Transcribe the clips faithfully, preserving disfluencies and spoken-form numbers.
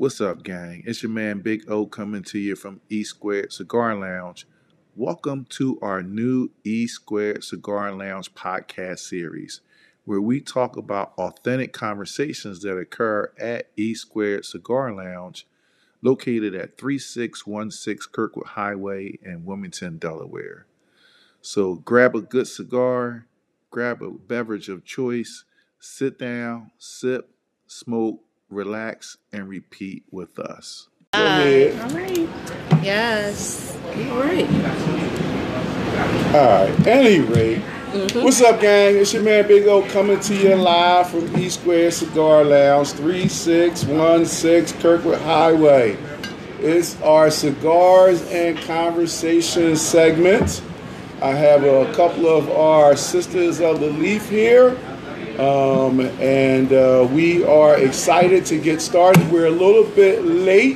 What's up, gang? It's your man Big O coming to you from E Squared Cigar Lounge. Welcome to our new E Squared Cigar Lounge podcast series, where we talk about authentic conversations that occur at E Squared Cigar Lounge, located at thirty-six sixteen Kirkwood Highway in Wilmington, Delaware. So grab a good cigar, grab a beverage of choice, sit down, sip, smoke, relax, and repeat with us. Go ahead. All right. Yes. All right. All right. Any rate, mm-hmm. What's up, gang? It's your man Big O coming to you live from E Squared Cigar Lounge, thirty-six sixteen Kirkwood Highway. It's our cigars and conversation segment. I have a couple of our sisters of the leaf here. Um, and uh, we are excited to get started. We're a little bit late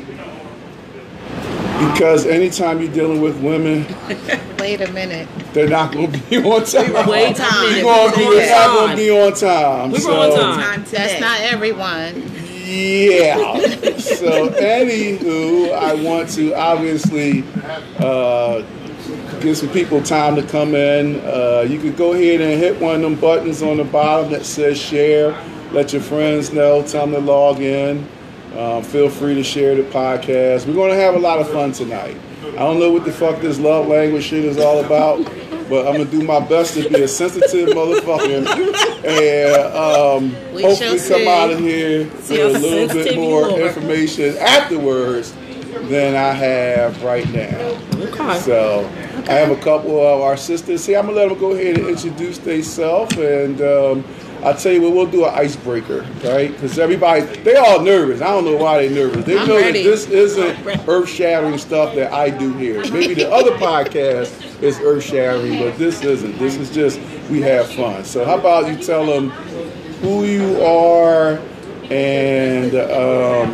because anytime you're dealing with women, wait a minute, they're not going to be on time. Wait time. You're going to be not going to be on time. We were so, on time. That's not everyone. Yeah. So, anywho, I want to obviously uh, give some people time to come in. Uh, you can go ahead and hit one of them buttons on the bottom that says share. Let your friends know. Tell them to log in. Um, feel free to share the podcast. We're going to have a lot of fun tonight. I don't know what the fuck this love language shit is all about, but I'm going to do my best to be a sensitive motherfucker and um, hopefully come out of here with a little bit more information afterwards than I have right now. Okay. So okay. I have a couple of our sisters here. I'm going to let them go ahead and introduce themselves, and um, I'll tell you what, we'll do an icebreaker, right? Because everybody, they all nervous. I don't know why they're nervous. They I'm know ready. that this isn't earth-shattering stuff that I do here. Maybe the other podcast is earth-shattering, but this isn't. This is just, we have fun. So how about you tell them who you are and um,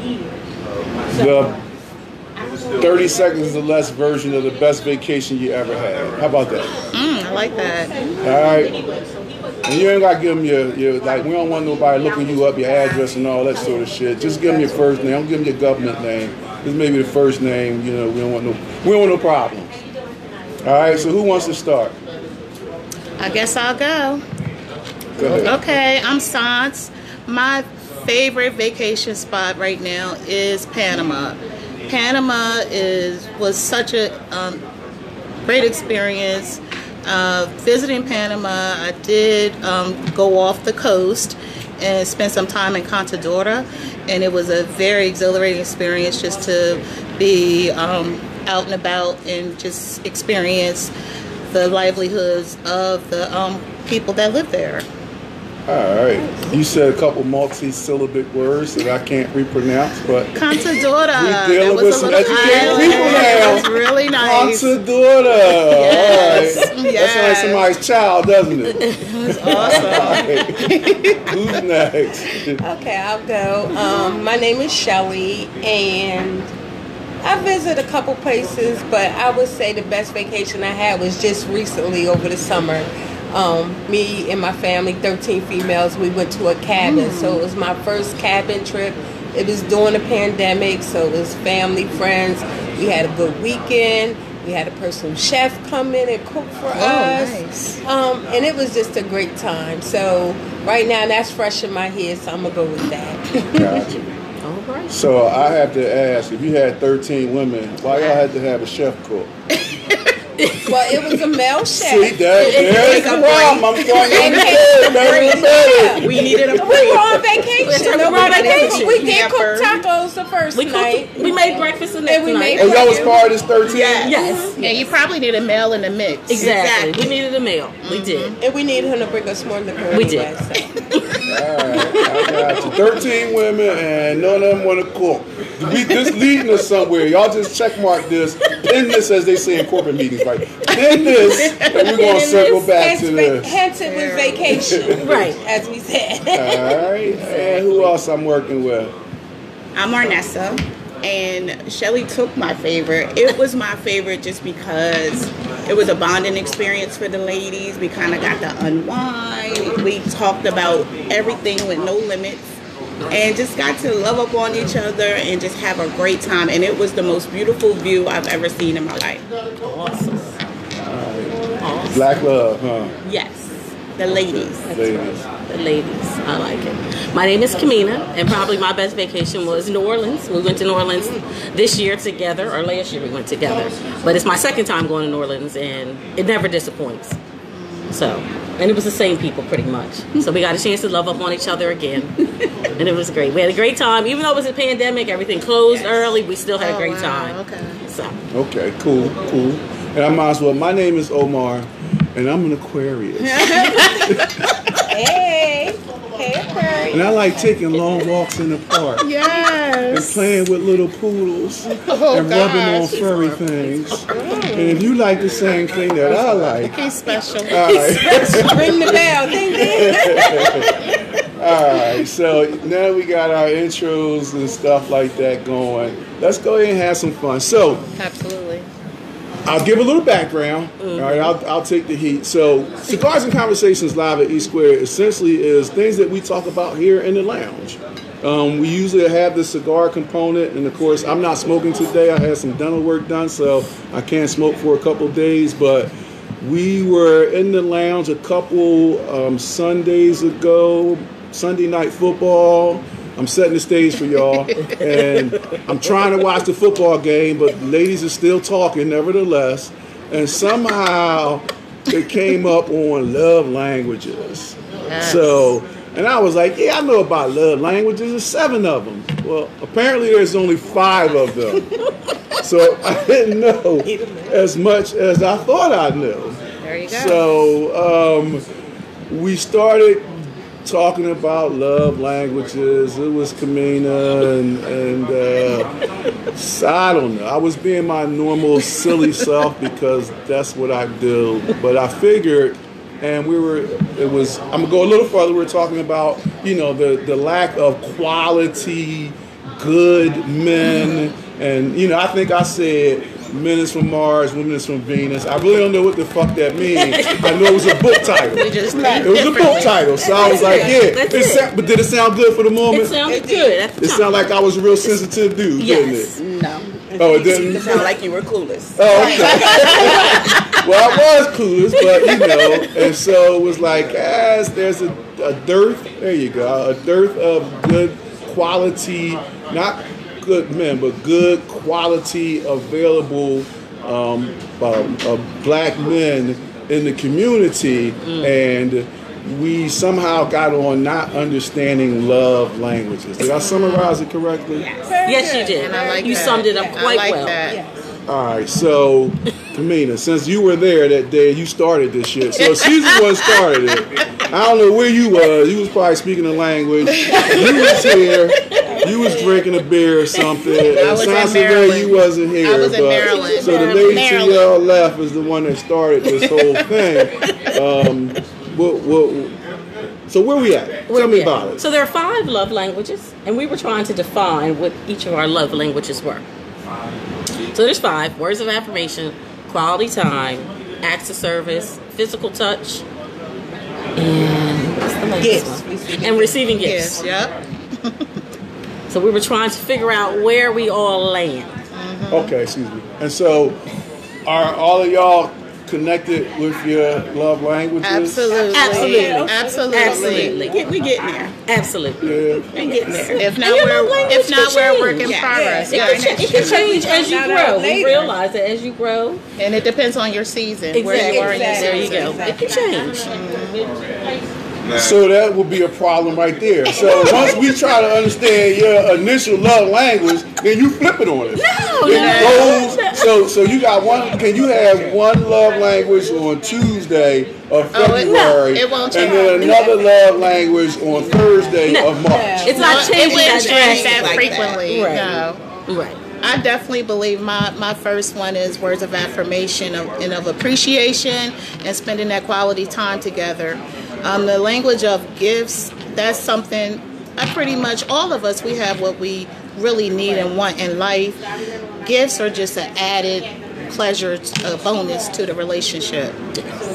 the thirty seconds or less version of the best vacation you ever had. How about that? Mm, I like that. All right. And you ain't got to give them your, your, like, we don't want nobody looking you up, your address and all that sort of shit. Just give them your first name. Don't give them your government name. Just maybe the first name, you know, we don't want no, we don't want no problems. All right, so who wants to start? I guess I'll go. Go ahead. Okay, I'm Sans. My favorite vacation spot right now is Panama. Panama is was such a um, great experience. Uh, visiting Panama, I did um, go off the coast and spend some time in Contadora, and it was a very exhilarating experience just to be um, out and about and just experience the livelihoods of the um, people that live there. All right. You said a couple multi-syllabic words that I can't repronounce, but Contadora. we're dealing with some educated people now. That was really nice. Contadora. Yes. All right. Yes. That sounds like somebody's child, doesn't it? It was awesome. Who's next? Okay, I'll go. Um, my name is Shelly, and I visited a couple places, but I would say the best vacation I had was just recently over the summer. Um, me and my family, thirteen females, we went to a cabin. Mm. So it was my first cabin trip. It was during the pandemic, so it was family, friends. We had a good weekend. We had a personal chef come in and cook for oh, us. Nice. Um, and it was just a great time. So right now, that's fresh in my head, so I'm going to go with that. Gotcha. All right. So I have to ask, if you had thirteen women, why y'all had to have a chef cook? Well, it was a male chef. See, that, there's the problem. I'm starting to We needed a break. We were on vacation. No, we, on vacation. we did cook tacos the first we night. Cooked, we made breakfast the next we night. Made oh, y'all was part of this thirteen? Yes. yes. Yeah, you probably need a male in the mix. Exactly. exactly. We needed a male. Mm-hmm. We did. And we needed him to bring us more liquor. We anyway, did. So. All right, I got you. thirteen women and none of them want to cook. We, this leading us somewhere. Y'all just check mark this. Pin this, as they say in corporate meetings, right? Pin this, and we're going to circle back hence, to this. Hence it was vacation. Right. As we said. All right. And who else I'm working with? I'm Arnessa, and Shelly took my favorite. It was my favorite just because it was a bonding experience for the ladies. We kind of got to unwind. We talked about everything with no limits. and just got to love up on each other and just have a great time. And it was the most beautiful view I've ever seen in my life. Awesome. Black love, huh? Yes, the ladies. Ladies. The ladies. I like it. My name is Kamina, and probably my best vacation was New Orleans. We went to New Orleans this year together, or last year we went together. But it's my second time going to New Orleans, and it never disappoints. So, and it was the same people pretty much. So we got a chance to love up on each other again. And it was great. We had a great time. Even though it was a pandemic, everything closed early, we still had a Oh, great wow. time. Okay. So, Okay, cool, cool. And I might as well. My name is Omar, and I'm an Aquarius. Hey, hey, Aquarius. And I like taking long walks in the park and Yes. playing with little poodles Oh, and rubbing on gosh. furry things. And if you like the same thing that I like, He's special. all right. Ring the bell. Ding, ding. All right, so now we got our intros and stuff like that going. Let's go ahead and have some fun. So Absolutely. I'll give a little background. All right, I'll, I'll take the heat. So Cigars and Conversations Live at E Square essentially is things that we talk about here in the lounge. Um, we usually have the cigar component, and of course, I'm not smoking today. I had some dental work done, so I can't smoke for a couple of days, but we were in the lounge a couple um, Sundays ago, Sunday night football. I'm setting the stage for y'all, and I'm trying to watch the football game, but the ladies are still talking nevertheless. And somehow it came up on love languages. So, and I was like, yeah, I know about love languages. There's seven of them. Well, apparently there's only five of them. So I didn't know as much as I thought I knew. There you go. So um, we started talking about love languages. It was Kamina and, and uh, so I don't know. I was being my normal silly self because that's what I do. But I figured, and we were, it was, I'm going to go a little further. We were talking about, you know, the, the lack of quality, good men. And, you know, I think I said, men is from Mars, women is from Venus. I really don't know what the fuck that means. I know it was a book title. We just It was a book title, so I was like, yeah. That's It it. sound, but did it sound good for the it moment? sounded good at the It time. sounded like I was a real sensitive dude, Yes. didn't it? No. Oh, it didn't? It sounded like you were clueless. Oh, okay. Well, I was clueless, but you know, and so it was like, as there's a, a dearth, there you go, a dearth of good quality, not good men, but good quality available um, uh, uh, black men in the community, and we somehow got on not understanding love languages. Did I summarize it correctly? Yes, you did. And I like you that. summed it up I quite like well. that. All right, so Kamina, since you were there that day, you started this shit. So Susan was started it. I don't know where you was. You was probably speaking a language. You was here. You was drinking a beer or something. And was in sounds like Maryland. you wasn't here. I was in but, Maryland. So the lady to Maryland. your left is the one that started this whole thing. Um, what, what, so where we at? Tell me Yeah. about it. So there are five love languages, and we were trying to define what each of our love languages were. So there's five: words of affirmation, quality time, acts of service, physical touch, and what's the latest Gifts. one? And receiving gifts. Yes, yep. So we were trying to figure out where we all land. Okay, excuse me. And so, are all of y'all connected with your love languages? Absolutely. Absolutely. Absolutely. Absolutely. We, we getting there. Absolutely. Yeah. We getting there. If And not, your love we're language if not, can we're a change. work in Yeah. progress. It Yeah, can, cha- it can change as you Found grow. out We later. realize that as you grow, and it depends on your season, where exactly. you are in your There you season. go. It can change. So that would be a problem right there. So once we try to understand your initial love language, then you flip it on it. No, It no. goes- so so you got one. Can you have one love language on Tuesday of Oh, it- February, no, it won't and change. then another love language on Thursday No. of March? It's not it changing wouldn't that change drastic that like frequently. Right. No. Right. I definitely believe my, my first one is words of affirmation of, and of appreciation and spending that quality time together. Um, the language of gifts, that's something I pretty much, all of us, we have what we really need and want in life. Gifts are just an added pleasure, a bonus to the relationship.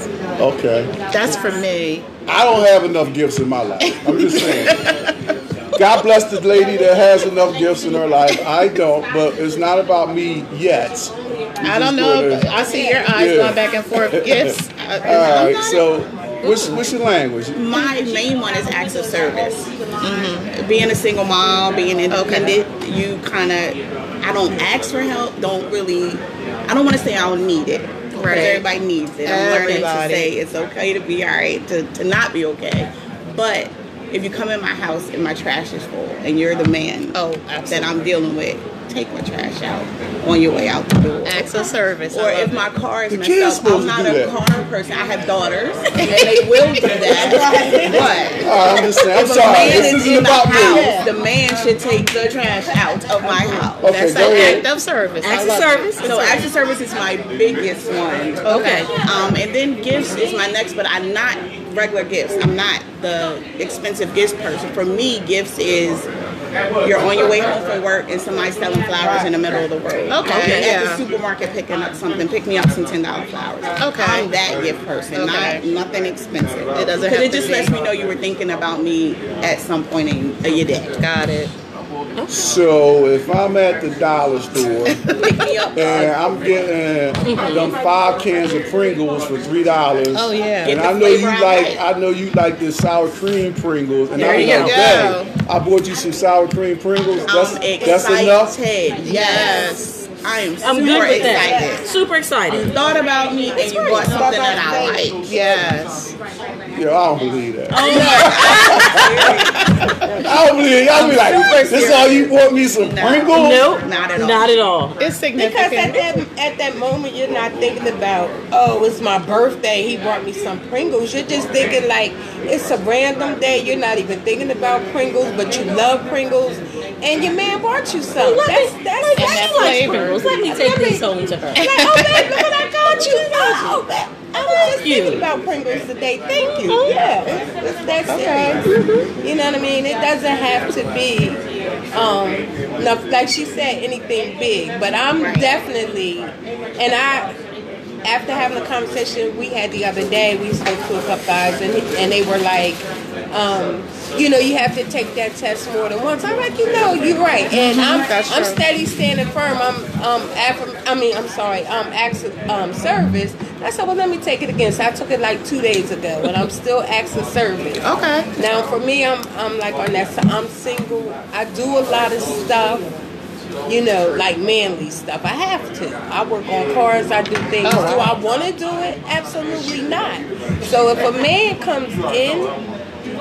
Okay. That's for me. I don't have enough gifts in my life. I'm just saying. God bless the lady that has enough gifts in her life. I don't, but it's not about me yet. I don't know. If, I see your eyes Yeah. going back and forth. Gifts. All right, so what's, what's your language? My main one is acts of service. Mm-hmm. Being a single mom, being independent, okay. you kind of, I don't ask for help, don't really, I don't want to say I don't need it. Because right. everybody needs it. I'm everybody. learning to say it's okay to be all right, to, to not be okay. But if you come in my house and my trash is full and you're the man oh, that I'm dealing with, take my trash out on your way out the door. Acts of service. Or if my car is messed up, I'm not a that. car person. I have daughters, and they will do that. But oh, I'm just saying, I'm if sorry. a man this is in the house, the man should take the trash out of my house. Okay, That's an act of service. Acts of service. So acts of service is my biggest one. Okay. Um, and then gifts is my next, but I'm not regular gifts. I'm not the expensive gifts person. For me, gifts is you're on your way home from work and somebody's selling flowers in the middle of the road. Okay, yeah. yeah. At the supermarket picking up something, pick me up some ten dollar flowers. Okay. I'm that gift person, okay. not nothing expensive. It doesn't have Because it just to lets be. me know you were thinking about me at some point in your day. Got it. So if I'm at the dollar store Pick me up. and I'm getting them five cans of Pringles for three dollars, Oh yeah. Get and the I know you flavor I like, like. I know you like the sour cream Pringles, and There I'm you like, go. hey, I bought you some sour cream Pringles. That's I'm that's excited. enough. Yes. I am I'm super good with excited. that. Super excited. You thought about me and you bought something that I like. Yes. Yeah, I don't believe that. Oh, I don't believe it. I'll be like, this is all you bought me some Pringles? Nope. Not at all. Not at all. It's Because at significant. that at that moment you're not thinking about, oh, it's my birthday, he brought me some Pringles. You're just thinking like it's a random day. You're not even thinking about Pringles, but you love Pringles, and your man bought you some. Let That's me, that's like, and she that likes flavor. Pringles. Let me take these home to her. like, oh babe, look what I got you. Oh, babe, I was just you. thinking about Pringles today. Thank you. Yeah, it's, it's that serious. You know what I mean? It doesn't have to be, um, no, like she said, anything big. But I'm definitely, and I, after having a conversation we had the other day, we spoke to a couple guys, and and they were like, um, you know, you have to take that test more than once. I'm like, you know, you're right, and I'm That's I'm true. steady standing firm. I'm um affirm, I mean I'm sorry, um acts of um service. I said, well, let me take it again. So I took it like two days ago, and I'm still acts of service. Okay. Now for me, I'm I'm like on that. I'm single. I do a lot of stuff. You know, like manly stuff. I have to. I work on cars. I do things. Oh, wow. Do I want to do it? Absolutely not. So if a man comes in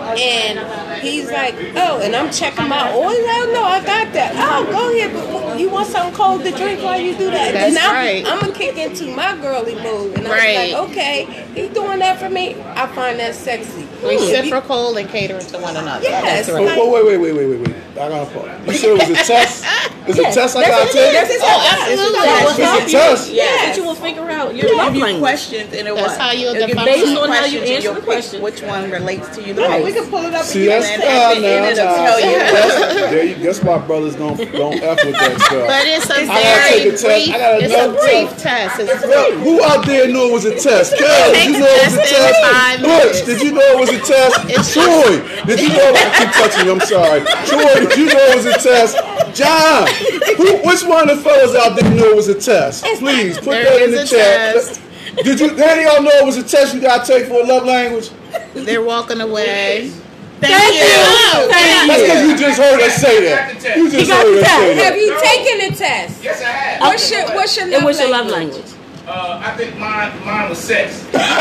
and he's like, oh, and I'm checking my oil. Oh, no, I got that. Oh, go ahead. But you want something cold to drink while you do that? That's then I'm, right. I'm going to kick into my girly mood. And I'm Right. like, okay, he's doing that for me. I find that sexy. Reciprocal and catering to one another. Yes. That's Wait, right. wait, wait, wait, wait, wait, wait. I gotta pause. You said it was a test? It's a test I gotta That's take? That's his Oh, absolutely. That will It's a help you. test. Yeah, that you will figure out your love Give you language. questions and it That's what? how you'll It'll give define you Based some on how you questions and answer you'll the pick question. which one relates to you the Right, most. we can pull it up See, again. that's And uh, at the now, end it'll nah, tell you. that's- there you, guess my brother's gonna don't f with that stuff. But it's a I gotta take very a test. brief. I gotta It's know a brief test. test. It's Yo, who out there knew it was a test? Kel, did Take you the know it was a test in test? five Butch, minutes. did you know it was a test? Troy, did you know? I keep touching you. I'm sorry. Troy, did you know it was a test? John, who, which one of the fellas out there knew it was a test? Please put There that in is the a chat. test. Did you? Any of y'all know it was a test you gotta take for a love language? They're walking away. Thank you. Thank That's you. because you just heard us say that. You just got heard the us test. say Have that. you taken the test? Yes, I have. What's your What's your love And what's your love language? language? Uh, I think mine, mine was sex.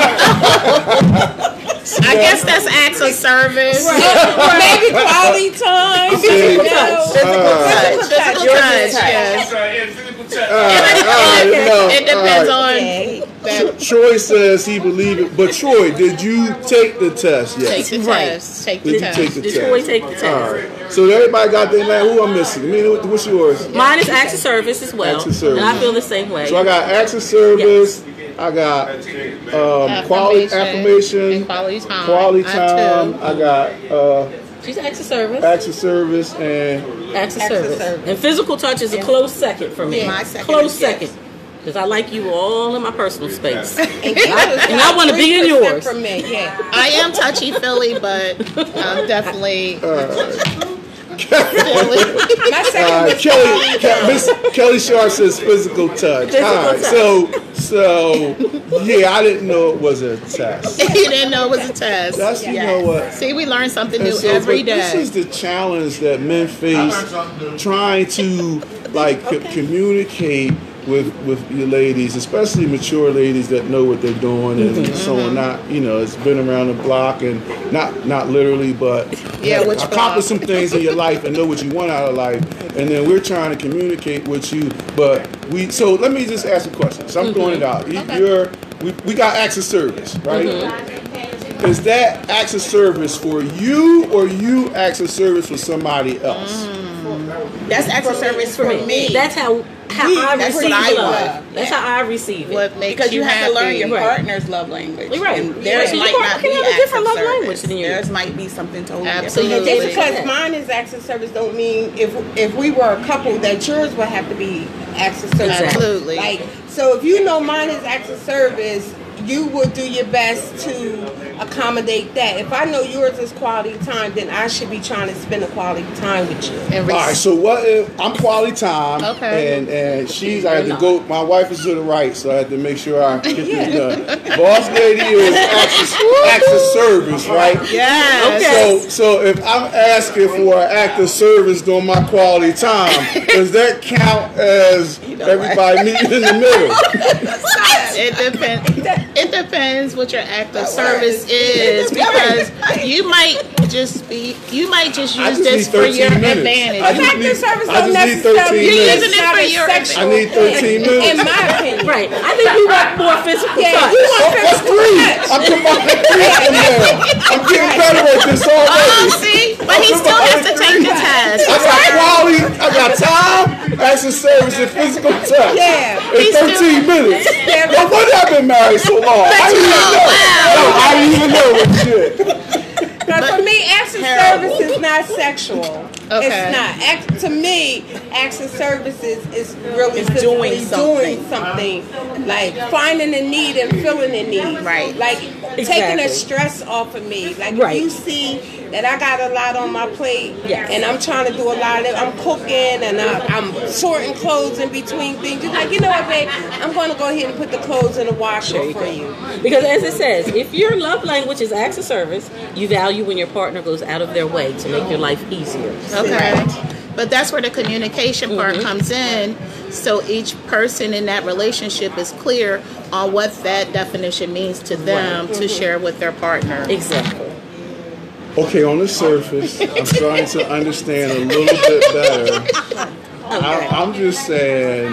I guess that's acts of service. Maybe quality time. You know. Physical touch. Physical touch. Physical Yours touch. is touch. Yes. So, yeah, physical touch. All right, all right, no, It depends all right. on that. Troy says he believed it, but Troy, did you take the test yet? Take the Right. test. Take the Did you test. take the Did test? Troy take the test? All right. So everybody got their name. Who I'm missing? I mean, what's yours? Mine is acts of service as well. Acts of service. And I feel the same way. So I got acts of service. I got um, quality affirmation, and quality time. quality I time. too. I got uh, She's acts of service. acts of service, and Acts of Acts of service. service. And physical touch is a close second for me. My second Close is second. yes. Because I like you all in my personal space. And, and I want to be in yours. For me, yeah. I am touchy feely, but I'm definitely. all My second Uh, was Kelly, Ke- Miss Kelly Sharp says physical touch. Physical All right, touch. so so yeah, I didn't know it was a test. You didn't know it was a test. That's you know what. See, we learn something And new so, every but This day. is the challenge that men face, trying to like co- communicate with with your ladies, especially mature ladies that know what they're doing, and Mm-hmm. so on. Not you know, it's been around the block, and not not literally, but Yeah, have which accomplished block? some things in your life and know what you want out of life, and then we're trying to communicate with you. But we so let me just ask a question. So I'm throwing it out. You- You're we, we got acts of service, right? Is that acts of service for you, or you acts of service for somebody else? That's extra service for me. That's how how Me, I that's receive what I love. want. That's Yeah. how I receive it. What makes Because you have happy. to learn your Right. partner's love language. You're right. And You're theirs right. Your might partner not can be have a acts different of love service. language than you. Theirs might be something totally Absolutely. different. Just because mine is acts of service don't mean if if we were a couple that yours would have to be acts of service. Absolutely. Like so, if you know mine is acts of service, you will do your best to accommodate that. If I know yours is quality time, then I should be trying to spend a quality time with you. And All right, so what if I'm quality time, Okay. and and she's I had to go. My wife is to the right, so I had to make sure I get this done. Boss lady is acts of, acts of service, right? Yes. So so if I'm asking for an act of service during my quality time, does that count as everybody meeting in the middle? It depends. It depends what your act of service is, because you might just be, you might just I use just this need for your thirteen minutes. advantage. I just Acts need, of service I don't just need necessarily thirteen You're minutes. using it not for a your sexual I need thirteen in, minutes. in my opinion. Right. I think you want more physical Yeah, touch. you want Oh, that's physical three. touch. I'm combining three of them now. I'm getting better at this already. Oh, see, but he still has to take the test. I got quality, I got time, acts of service, and physical touch. Yeah. In He's thirteen still- minutes. Yeah. No wonder I've been married so long. I didn't even know. No, I didn't even know what shit. But for me, acts of service is not sexual. Okay. It's not. Act, to me, acts of services is really It's physically doing something. doing something, like finding a need and filling a need. Right. Like taking Exactly. the stress off of me. Like Right. if you see that I got a lot on my plate, Yes. and I'm trying to do a lot of, I'm cooking and I, I'm sorting clothes in between things. You're like, you know what, babe? I'm going to go ahead and put the clothes in the washer There you for go. you. Because as it says, if your love language is acts of service, you value when your partner goes out of their way to make your life easier. Okay. But that's where the communication part comes in. So each person in that relationship is clear on what that definition means to them to share with their partner. Exactly. Okay, on the surface, I'm starting to understand a little bit better. I, I'm just saying,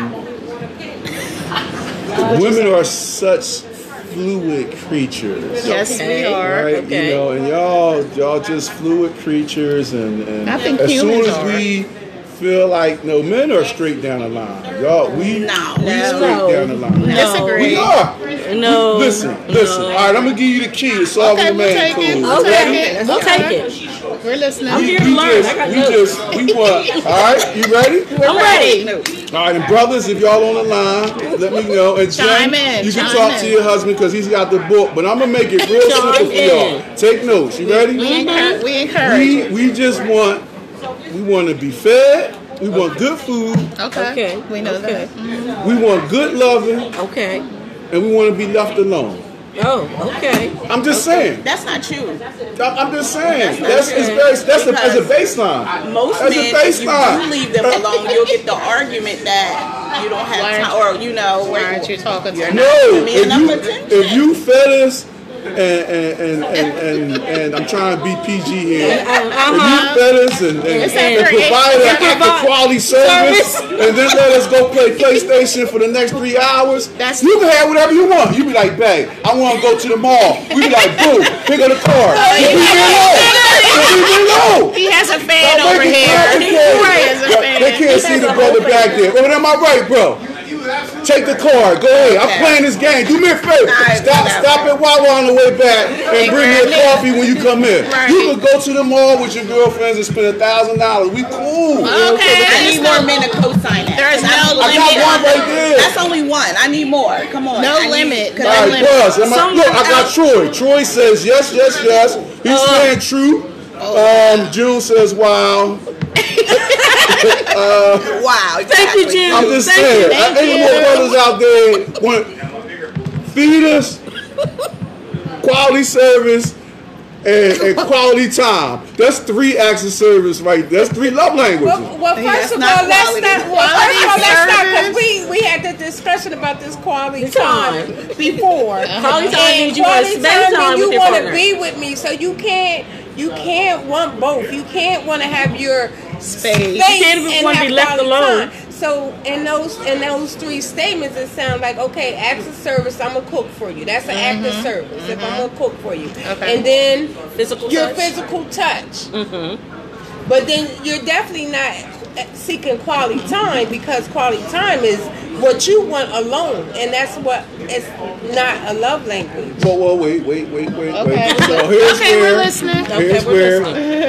women are such fluid creatures. Yes, Okay. we are. Right, Okay. you know, and y'all, y'all just fluid creatures, and, and I think as soon humans as are. we feel like, no, men are straight down the line. Y'all, we, No. we No. straight down the line. Disagree. We are. No. Listen, listen. No. All right, I'm gonna give you the key to solving Okay, the we'll man take code. it. You We'll ready? take it. We'll Okay. take it. We're listening. I'm here to We learn. just, I got we notes. just, we want. All right, you ready? I'm ready. All right, and brothers, if y'all on the line, let me know. And Jen, Chime in, you can chime talk in. to your husband because he's got the book. But I'm gonna make it real Chime simple for in. y'all. Take notes. You ready? We encourage. We encourage. We we just want we want to be fed. We want good food. Okay. Okay. We know Okay. that. We want good loving, Okay. and we want to be left alone. Oh, okay. I'm just saying. That's not you. I'm I'm just saying. That's it's very, that's a, that's a baseline. Most That's men, a if you baseline. do leave them alone, you'll get the argument that you don't have Why time, aren't- or you know, Why aren't you talking to No, Give me if enough you attention. if you fellas and and and and, and, and I'm trying to be P G here. If you fellas and, and, It's and after provide eight. an active quality service, and then let us go play PlayStation for the next three hours, That's- you can have whatever you want. You be like, babe, I want to go to the mall. We be like, boo, pick up the car. Leave me alone. Leave me alone. He has a fan Don't over make it here. complicated. He has a fan. They can't see the brother back there. Oh, am I right, bro? Take the card. Go ahead. I'm playing this game. Do me a favor. Alright, Stop, whatever. stop at Wawa on the way back and bring me a coffee when you come in. Right. You can go to the mall with your girlfriends and spend a thousand dollars. We cool. Okay. I need more men to co-sign that. There is no I limit. got one right there. That's only one. I need more. Come on. No I need- limit. 'cause No All I- right, Buzz. Am I, Some look, I women got out- Troy. Troy says yes, yes, yes. He's Uh-huh. saying true. Um, June says wow. uh, wow. Exactly. Thank you, Jim. I'm just Thank saying. you. I ain't more brothers out there want feed us, quality service, and, and quality time. That's three acts of service, right? That's three love languages. Well, well Hey, first that's of not all, let's quality. not. Well, first of all, Quality let's not, because service. we we had the discussion about this quality Time. time before. Quality time And means you want to quality spend time means with you your want to partner. be with me, so you can't you can't want both. You can't want to have your space. You can't even and wanna have be left quality alone. time. So in those in those three statements, it sounds like, okay, acts of service. I'm gonna cook for you. That's an act of service. If I'm gonna cook for you, Okay. and then Physical your touch. physical touch. Mm-hmm. But then you're definitely not seeking quality time, because quality time is what you want alone, and that's what it's not a love language. Whoa, whoa, wait, wait, wait, wait, Okay. wait. So here's Okay, we're where, listening. here's Okay, we're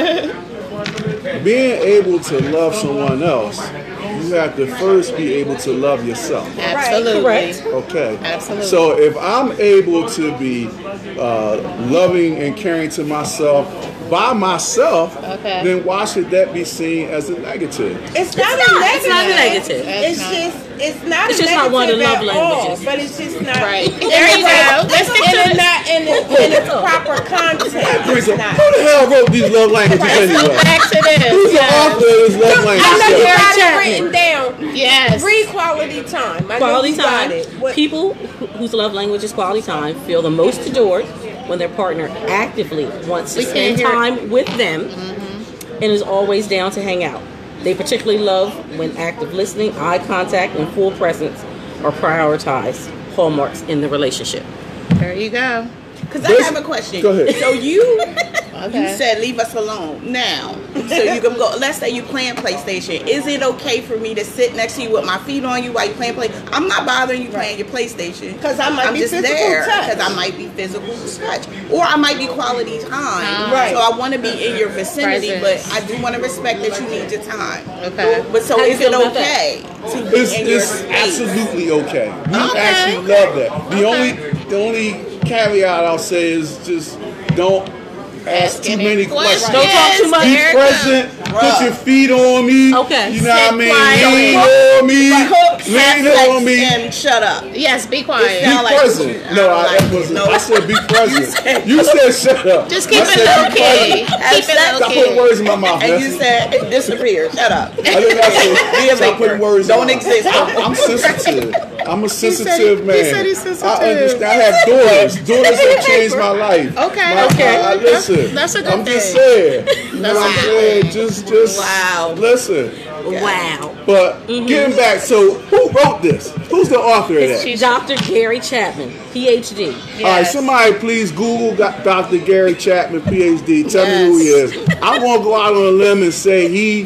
where being able to love someone else, you have to first be able to love yourself. Absolutely. Correct. Okay. Absolutely. So if I'm able to be uh, loving and caring to myself by myself, Okay. then why should that be seen as a negative? It's not, It's a not- negative. it's not a negative. It's not. just it's not. It's a just not one of the negative love at all, languages. but it's just not. Right. and There you it's go. not- Let's stick and to it's it. not in its, in its proper context. Who It's not. the hell wrote these love languages anyway? Back to Who's this. the author of this love I know language? you Gary got it Chapman. written down. Yes. Free quality time. I know Quality you got time. it. What- People who- whose love language is quality time feel the most adored when their partner actively wants to We spend can't hear it. time with them and is always down to hang out. They particularly love when active listening, eye contact, and full presence are prioritized hallmarks in the relationship. There you go. Because I have a question. Go ahead. So you Okay. you said leave us alone now. So you can go. Let's say you playing PlayStation. Is it okay for me to sit next to you with my feet on you while you playing play? I'm not bothering you playing your PlayStation 'Cause I might I'm be just physical there touch. because I might be physical touch, or I might be quality time. Right. So I want to be in your vicinity, Presence. but I do want to respect that you need your time. Okay. But so How you is it feel about that? okay to be It's, in your it's space? absolutely okay. We Okay. actually love that. The only the only caveat I'll say is just don't ask too any many questions. questions. Don't talk too much. Be Erica. present. Put your feet on me. Okay. You know what I Sit mean? quiet. Lean on me. Hook, Lean have sex, on me. and shut up. Yes, be It quiet. sound Be like- present. I No, don't I, like that it. wasn't. No. I said be present. said- You said shut up. Just keep I it said low be key. present. Keep it low Stop key. putting words in my mouth. And Nancy. you said disappear. Shut up. I think that's it. Be a Stop vapor. putting words in Don't my mouth. exist. I'm, I'm sensitive. I'm a sensitive he- he man. said he's sensitive. I understand. I have daughters. Daughters have changed my life. Okay, My- okay. I, I, listen. That's- that's a good I'm just thing. saying. You know That's what a I'm good saying? Just, just. Wow. Listen. Wow. But getting back, so who wrote this? Who's the author of that? Doctor Gary Chapman, P H D. All right, somebody please Google Doc- Doctor Gary Chapman, P H D. Tell me who he is. I'm going to go out on a limb and say he,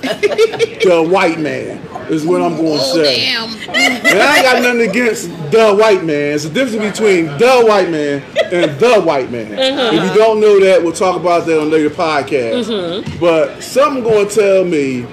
the white man, is what I'm going to Oh, say. damn. And I ain't got nothing against the white man. It's the difference between the white man and the white man. If you don't know that, we'll talk about that on later podcast. But something going to tell me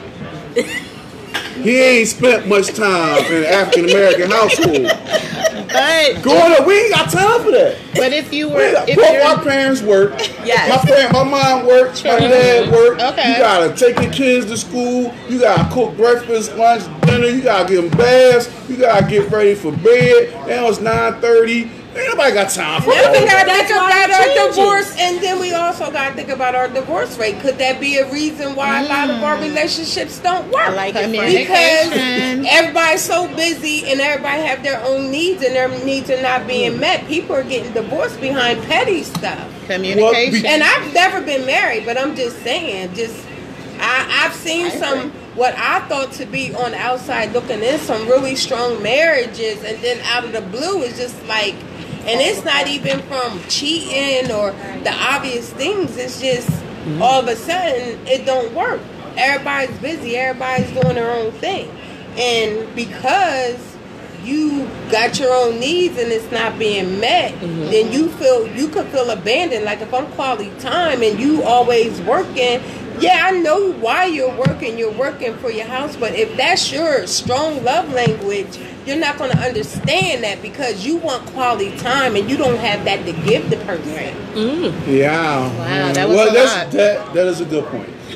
he ain't spent much time in an African American household. But Going up, we ain't got time for that. but if you We were got- if Both you're our parents work. Yes. My parent, my mom worked. My dad worked. Okay. You gotta take your kids to school. You gotta cook breakfast, lunch, dinner. You gotta give them baths. You gotta get ready for bed. Now it's nine thirty. Ain't nobody got time for Then all we that. gotta think why about it our changes. divorce, and then we also gotta think about our divorce rate. Could that be a reason why a lot of our relationships don't work? I like it. Because Communication. everybody's so busy and everybody have their own needs, and their needs are not being met. People are getting divorced behind petty stuff. communication. And I've never been married, but I'm just saying, just I, I've seen some what I thought to be on the outside looking in some really strong marriages, and then out of the blue it's just like, and it's not even from cheating or the obvious things. It's just all of a sudden it don't work. Everybody's busy. Everybody's doing their own thing, and because you got your own needs and it's not being met, Mm-hmm. then you feel you could feel abandoned. Like if I'm quality time and you always working, yeah, I know why you're working. You're working for your house, but if that's your strong love language, you're not going to understand that because you want quality time and you don't have that to give the person. Yeah. Wow, that was well, a that's, lot. that that is a good point.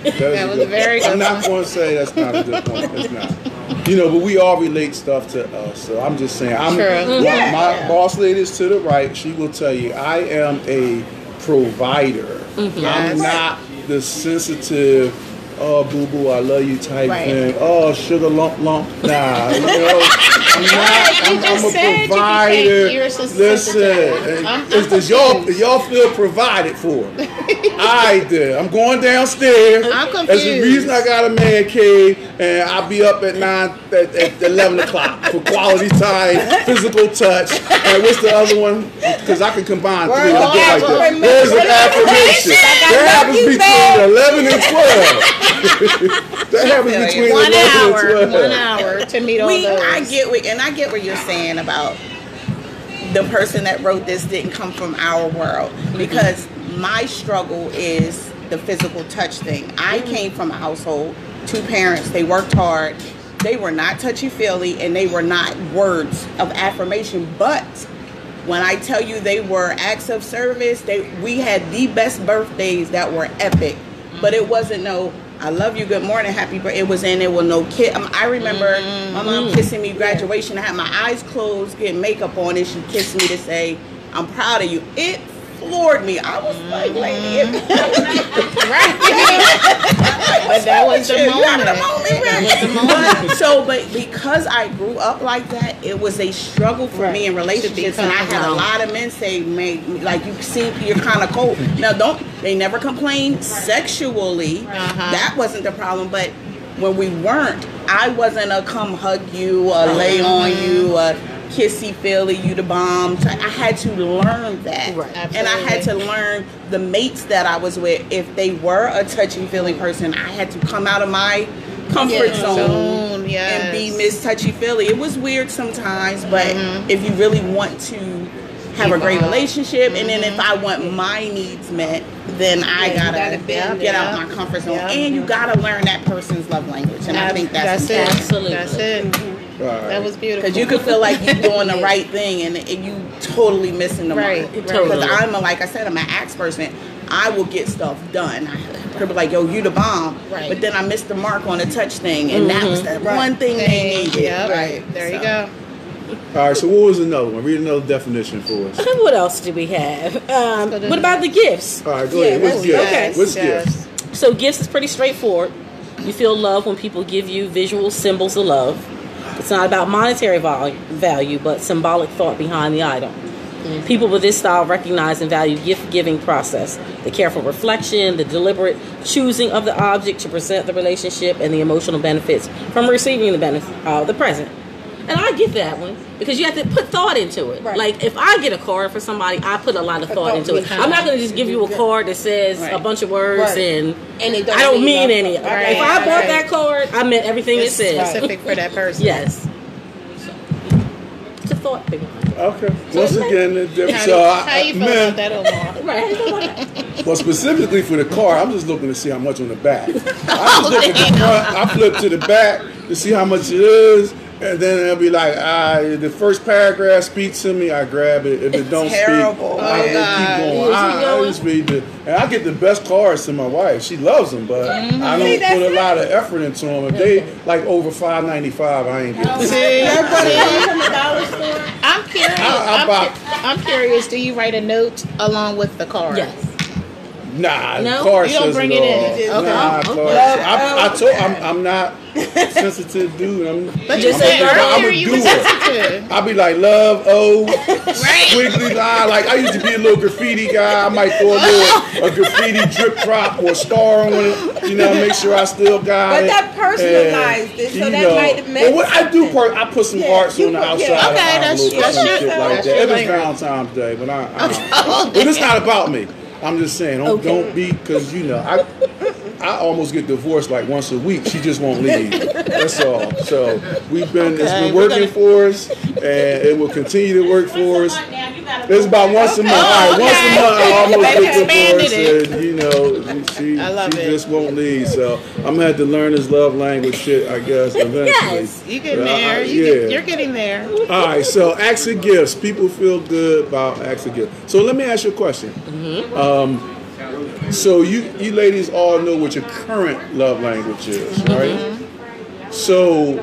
That, That was a very good I'm not one. going to say that's not a good point. It's not. You know, but we all relate stuff to us. So I'm just saying. I'm True. my, Yeah. my boss lady is to the right. She will tell you I am a provider. I'm Yes. not the sensitive, oh boo boo, I love you type Right. thing. Oh sugar lump lump. Nah, you know, I'm not. Right, you I'm, just I'm a said you provider. became- you're so Listen, sensitive. I'm- is, does y'all y'all feel provided for? I did. I'm going downstairs. I'm That's the confused. reason I got a man cave, and I'll be up at nine at, at eleven o'clock for quality time, physical touch. And what's the other one? Because I can combine three. Word I'm of good like that. affirmation. Words of affirmation. That happens you, between man. eleven and twelve. That happens between One eleven hour, and twelve. one hour to meet all We, those. I get what, and I get what you're saying about the person that wrote this didn't come from our world, because my struggle is the physical touch thing. I came from a household, two parents, they worked hard, they were not touchy-feely, and they were not words of affirmation, but when I tell you they were acts of service, they we had the best birthdays that were epic, but it wasn't no I love you, good morning, happy birthday. It was in there with no kid. Um, I remember my mom kissing me graduation. I had my eyes closed, getting makeup on, and she kissed me to say, I'm proud of you. It floored me. I was like, lady, it Right. But that was the You moment. having a moment, That right? was the moment. But, so, but because I grew up like that, it was a struggle for me in relationships, and I had a lot of men say, "Man, like you seem you're kind of cold." Now, don't they never complained sexually? Uh-huh. That wasn't the problem, but when we weren't, I wasn't a come hug you, or lay on you, or kissy feely, you the bomb. So I had to learn that, Right. and I had to learn the mates that I was with. If they were a touchy feely person, I had to come out of my comfort Yeah. zone Zone, yes. and be Miss Touchy Feely. It was weird sometimes, but Mm-hmm. if you really want to have a great Evolve. relationship, and then if Mm-hmm. I want my needs met, then I you gotta, gotta bend get it. out my comfort zone, Yeah. and you gotta learn that person's love language, and I think that's, it. important. Absolutely. That's it. Right. That was beautiful. Because you could feel like you're doing the right thing, and, and you totally missing the Right, mark. right. Because Totally. I'm a, like I said, I'm an acts person. I will get stuff done. I could be like, yo, you the bomb. Right. But then I missed the mark on the touch thing, and that was the one thing they Hey, needed. yep. Right. There you So. go. All right. So what was another one? Read another definition for us. And what else do we have? Um, So the- what about the gifts? All right. Go Yeah, ahead. What's that's- gifts? yes, What's yes. gifts? So gifts is pretty straightforward. You feel love when people give you visual symbols of love. It's not about monetary value, value but symbolic thought behind the item. People with this style recognize and value gift-giving process, the careful reflection, the deliberate choosing of the object to present the relationship, and the emotional benefits from receiving the benefit, uh, the present. And I get that one because you have to put thought into it. Right. Like if I get a card for somebody, I put a lot of thought thought into it. behind I'm not going to just give you a card that says Right. a bunch of words Right. and, And it don't I don't mean mean nothing. any of it. Right, If I bought right. that card, I meant everything It's it says. specific for that person. Yes. It's a thought behind it. Okay. Once again, the diff- How, so you, I, how you feel man, about that, Omar? Right. well, specifically for the car, I'm just looking to see how much on the back. I just look at the front, I flip to the back to see how much it is, and then it'll be like, ah, the first paragraph speaks to me, I grab it. If it don't terrible. speak, I Oh, keep God. going. Is he I, I going? just read the, and I get the best cards to my wife. She loves them, but I don't that's put a lot of effort into them. If they like over five ninety five, I ain't getting them. See, From the dollar store. I'm curious. I- I I'm, bought- cu- I'm curious. Do you write a note along with the card? Yes. Nah, No? the car You don't says bring it it in. all. Okay. Nah, Okay. car- I, I told I'm, I'm not sensitive dude. I'm, But you I'm said a, I'm earlier a you were doer. sensitive. I'll be like love, oh, squiggly line. Like I used to be a little graffiti guy. I might throw a little a graffiti drip drop or star on it. You know, make sure I still got But it. that personalized And, it, so you that know, might have meant But what I do, something. per, I put some Yeah, hearts you on the put- outside. yeah. of Okay, my that's- envelope or that's some your- shit like that's that. your It was language. Valentine's Day, but I. I but it's not about me. I'm just saying, don't Okay. don't be because you know I. I almost get divorced like once a week. She just won't leave. That's all. So we've been, it's Okay, been we're working gonna- for us, and it will continue to work for us. It's about once a month. All right, once a okay. month I almost They've get divorced, expanded it. and you know, she, I love she it. just won't leave. So I'm gonna have to learn this love language shit, I guess, eventually. Yes, You getting Uh, there? uh, You yeah. get, you're getting there. All right, so acts of gifts. People feel good about acts of gifts. So let me ask you a question. Um, So you you ladies all know what your current love language is, right? Mm-hmm. So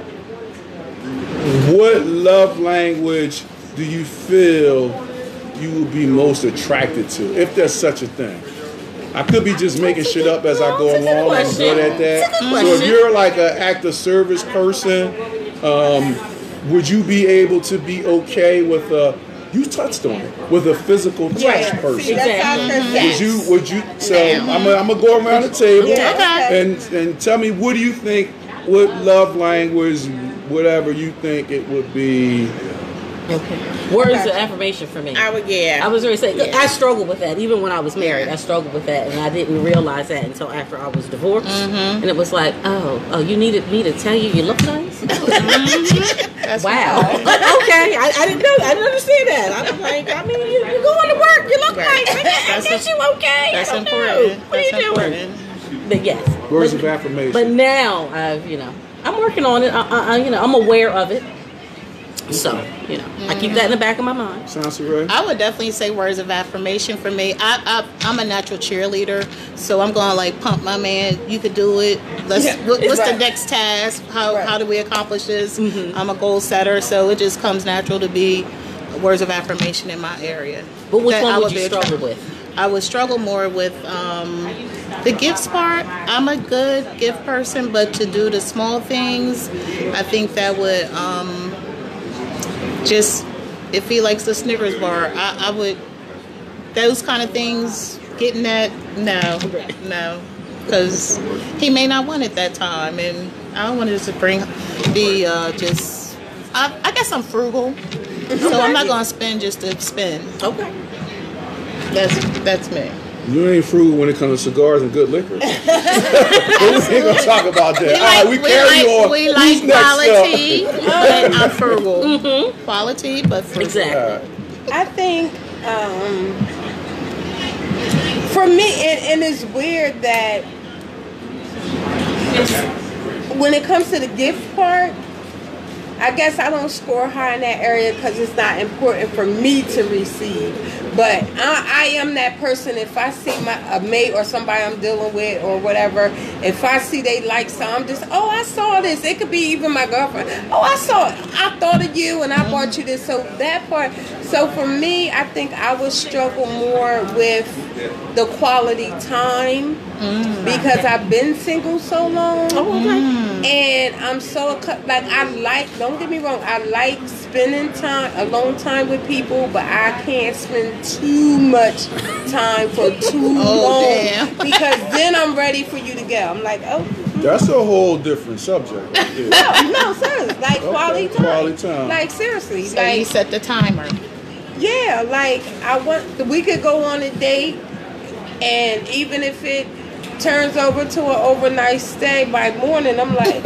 what love language do you feel you will be most attracted to, if there's such a thing? I could be just making shit up as I go along. I'm good at that. So if you're like an act of service person, um, would you be able to be okay with a, you touched on it, with a physical touch Yeah. person? See, that's how Exactly. I Would you, would you, so I'm gonna I'm gonna go around the table Yeah, okay. and, and tell me, what do you think, what love language, whatever you think it would be? Okay. Words of affirmation for me. I would, yeah. I was going to say, Yeah. I struggled with that. Even when I was married, I struggled with that. And I didn't realize that until after I was divorced. Mm-hmm. And it was like, oh, oh, you needed me to tell you you look nice? That's Wow. okay. I, I didn't know. I didn't understand that. I was like, I mean, you, you're going to work. You look Right. nice. I guess, I That's guess a- you okay. That's I don't important. know. What That's are you doing? important. But yes. Words but, of affirmation. But now, I've, you know, I'm working on it. I, I, you know, I'm aware of it. So, you know, I keep that in the back of my mind. Sounds right. I would definitely say words of affirmation for me. I, I I'm a natural cheerleader, so I'm going to like pump my man. You could do it. Let's. Yeah, what, what's right. the next task? How Right. how do we accomplish this? I'm a goal setter, so it just comes natural to be words of affirmation in my area. But which That one I would be you struggle attracted- with? I would struggle more with um, the gifts part. I'm a good gift person, but to do the small things, I think that would um, just, if he likes the Snickers bar, I, I would, those kind of things, getting that, no, no. Because he may not want it that time, and I don't want it to bring, be uh, just, I, I guess I'm frugal, so I'm not going to spend just to spend. Okay. That's, that's me. You ain't frugal when it comes to cigars and good liquor. But we ain't gonna talk about that. All right, we, we carry like, on. we Who's like next quality, up? but I'm frugal. Mm-hmm. Quality, but frugal. Exactly. I think um, for me, and, and it's weird that when it comes to the gift part, I guess I don't score high in that area because it's not important for me to receive. But I, I am that person. If I see my a mate or somebody I'm dealing with or whatever, if I see they like something, I'm just, oh, I saw this. It could be even my girlfriend. Oh, I saw it. I thought of you and I bought you this. So that part. So for me, I think I would struggle more with the quality time because I've been single so long. Oh, okay. And I'm so, accu- like, I like, don't get me wrong, I like spending time, alone time with people, but I can't spend too much time for too Oh, long. damn. Because then I'm ready for you to go. I'm like, oh, That's a whole different subject. Right there. no, no, seriously. Like, quality time. quality time. Like, seriously. So like, you set the timer. yeah, like, I want, we could go on a date, and even if it turns over to an overnight stay by morning, I'm like,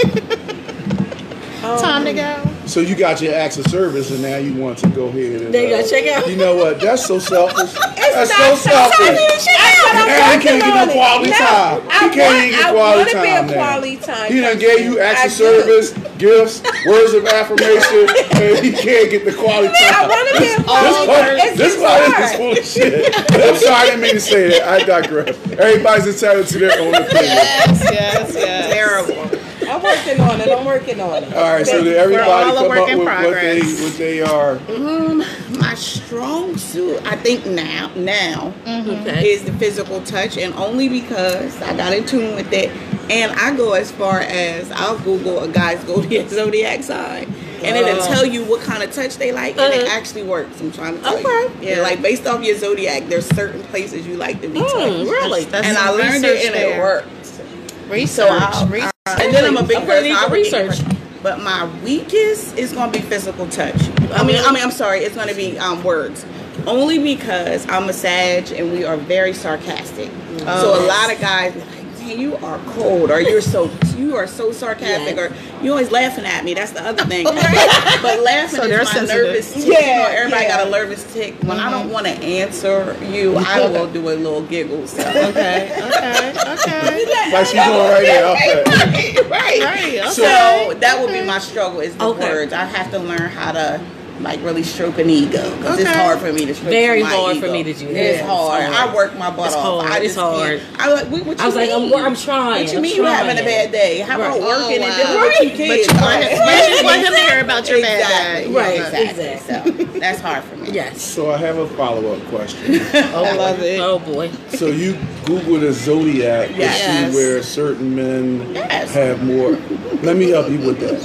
um, Time to go. So you got your acts of service, and now you want to go ahead and. There you uh, go, check out. You know what? That's so selfish. That's so not selfish. selfish. I'm And he can't get working on no it. quality No, time. I He can't want- even get I quality wanna be a time now. quality time He done person. gave you acts I of do. service, gifts, words of affirmation, and he can't get the quality time. I want to be a This quality part, person. this It's part is hard. full of shit. I'm sorry, I didn't mean to say that. I digress. Everybody's entitled to their own opinion. Yes, yes, yes. Terrible. I'm working on it. I'm working on it. All right, so did We're everybody all a come work up in with what they, progress. what they are? Um, my strong suit, I think now, now Okay. is the physical touch, and only because I got in tune with it. And I go as far as I'll Google a guy's zodiac zodiac sign, and it'll Oh. tell you what kind of touch they like, and it Uh-huh. actually works. I'm trying to tell Okay. you, yeah, like based off your zodiac, there's certain places you like to be touched, Mm, really? That's and I some learned it, research and there. it worked. Research. I'll- research. And then I'm a big I'm gonna person. need I the would get research. different. But my weakest is gonna be physical touch. I mean, I mean, I'm sorry, it's gonna be um, words. Only because I'm a Sag and we are very sarcastic. So a lot of guys, be like, "Man, you are cold," or "You're so you are so sarcastic," Yeah. or "You always laughing at me." That's the other thing. But laughing So they're is my sensitive. nervous tick. Yeah, you know, everybody yeah. got a nervous tick. When I don't want to answer you, I will do a little giggle. So. Okay, okay, okay. Like she's doing right now. Okay. right. Right, okay. So that would be my struggle is the Okay. words. I have to learn how to like really stroke an ego because it's Okay. hard for me to stroke Very my hard ego. for me to do that. It's It's hard. hard. I work my butt It's off. hard. I It's just can't- hard. I like. What, what you I was like, mean? I'm, I'm trying. What you I'm mean you having a trying. bad day? How about Right. working Oh, and wow. doing what you But can? you want him, but you want him to hear about your bad Exactly. day. Right, Exactly. exactly. So that's hard for me. Yes. So I have a follow-up question. I love it. Oh boy. So you Google the zodiac to Yes. see where certain men Yes. have more. Let me help you with that.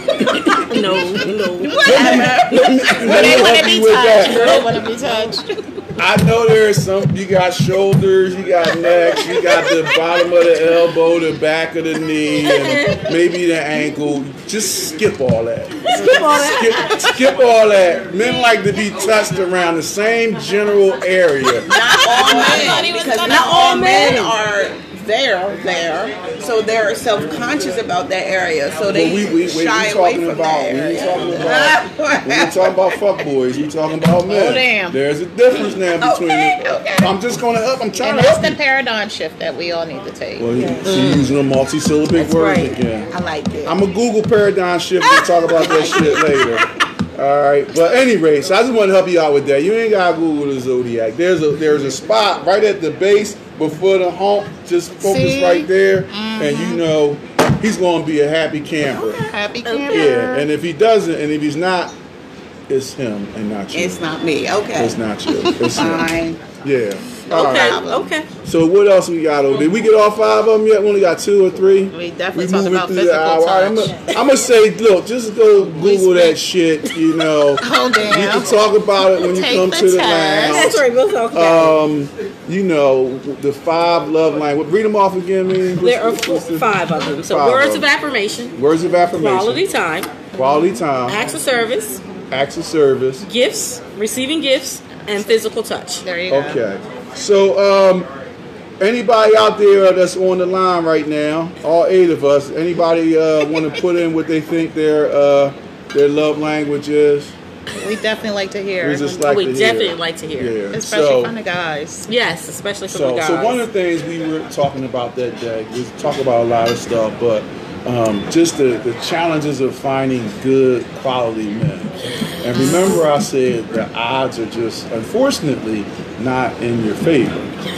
No, no. Let me They want to help be you with that. touched. They want to be touched. I know there's some. You got shoulders, you got necks, you got the bottom of the elbow, the back of the knee, and maybe the ankle. Just skip all that. Skip all that. Skip, skip all that. Men like to be touched around the same general area. Not all men, thought he was because gonna- not all men men. are there, there. So they're self-conscious about that area. So they But we, we, we, we shy away talking from about, that we area. talking about, we talking about fuck boys. We talking about men. Oh, damn. There's a difference now between. Okay, the, okay. I'm just gonna help. I'm trying And to that's help the you. paradigm shift that we all need to take. Well, she's using a multi-syllabic That's word right. again. I like it. I'm a Google paradigm shift. We'll talk about that shit later. All right, but anyway, so I just want to help you out with that. You ain't gotta Google the zodiac. There's a there's a spot right at the base before the hump. Just focus See? right there, and you know he's gonna be a happy camper. Happy camper. Yeah, and if he doesn't, and if he's not, it's him and not you. It's not me. Okay. It's not you. It's him. Fine. Yeah. All Okay. right. Okay. So what else we got over? Did we get all five of them yet? We only got two or three. We definitely We talk moving about through the physical hour. All right, I'm touch. gonna I'm gonna say, look, just go Google that shit. You know, Oh, you damn. can talk about it when you Take come the to the test. That's lounge. right. We'll talk about Um, you know, the five love language. Read them off again, man. it. There are four, five of them. So Five words of of affirmation, Words of affirmation. quality time, Quality time. acts of service, Acts of service. gifts, receiving gifts, and physical touch. There you go. Okay. So, um, anybody out there that's on the line right now, all eight of us, anybody uh, want to put in what they think their uh, their love language is? We definitely like to hear. We just like we to definitely hear. like to hear. Yeah. Especially so, from the guys. Yes, especially from so, the guys. so one of the things we were talking about that day, we talk about a lot of stuff, but um, just the, the challenges of finding good quality men. And remember I said the odds are just, unfortunately, not in your favor.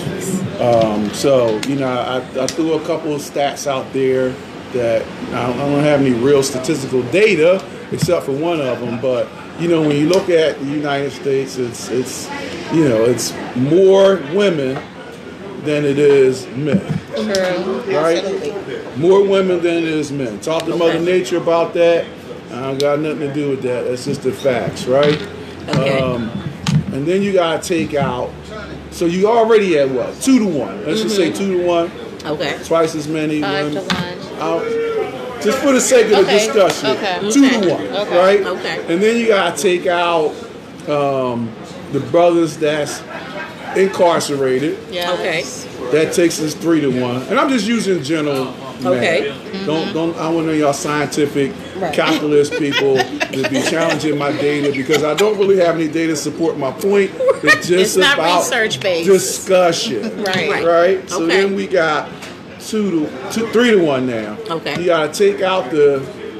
Um, so, you know, I, I threw a couple of stats out there that I don't, I don't have any real statistical data except for one of them. But, you know, when you look at the United States, it's, it's you know, it's more women than it is men. True. Right? More women than it is men. Talk to Mother Nature about that. I don't got nothing to do with that. That's just the facts, right? Okay. Um, and then you gotta take out. So you already at what? Two to one. Let's just say two to one. Okay. Twice as many Five to women. one. Out. Just for the sake of the Okay, discussion. okay. Two Okay. to one. Okay. Right? Okay. And then you gotta take out um, the brothers that's incarcerated. Yeah. Okay. That takes us three to one, and I'm just using general. math. Okay. Don't don't. I want to know y'all scientific Right. calculus people to be challenging my data because I don't really have any data to support my point. It's just It's not about research-based. discussion. Right. Right. Right. So Okay. then we got two to two, three to one now. Okay. You got to take out the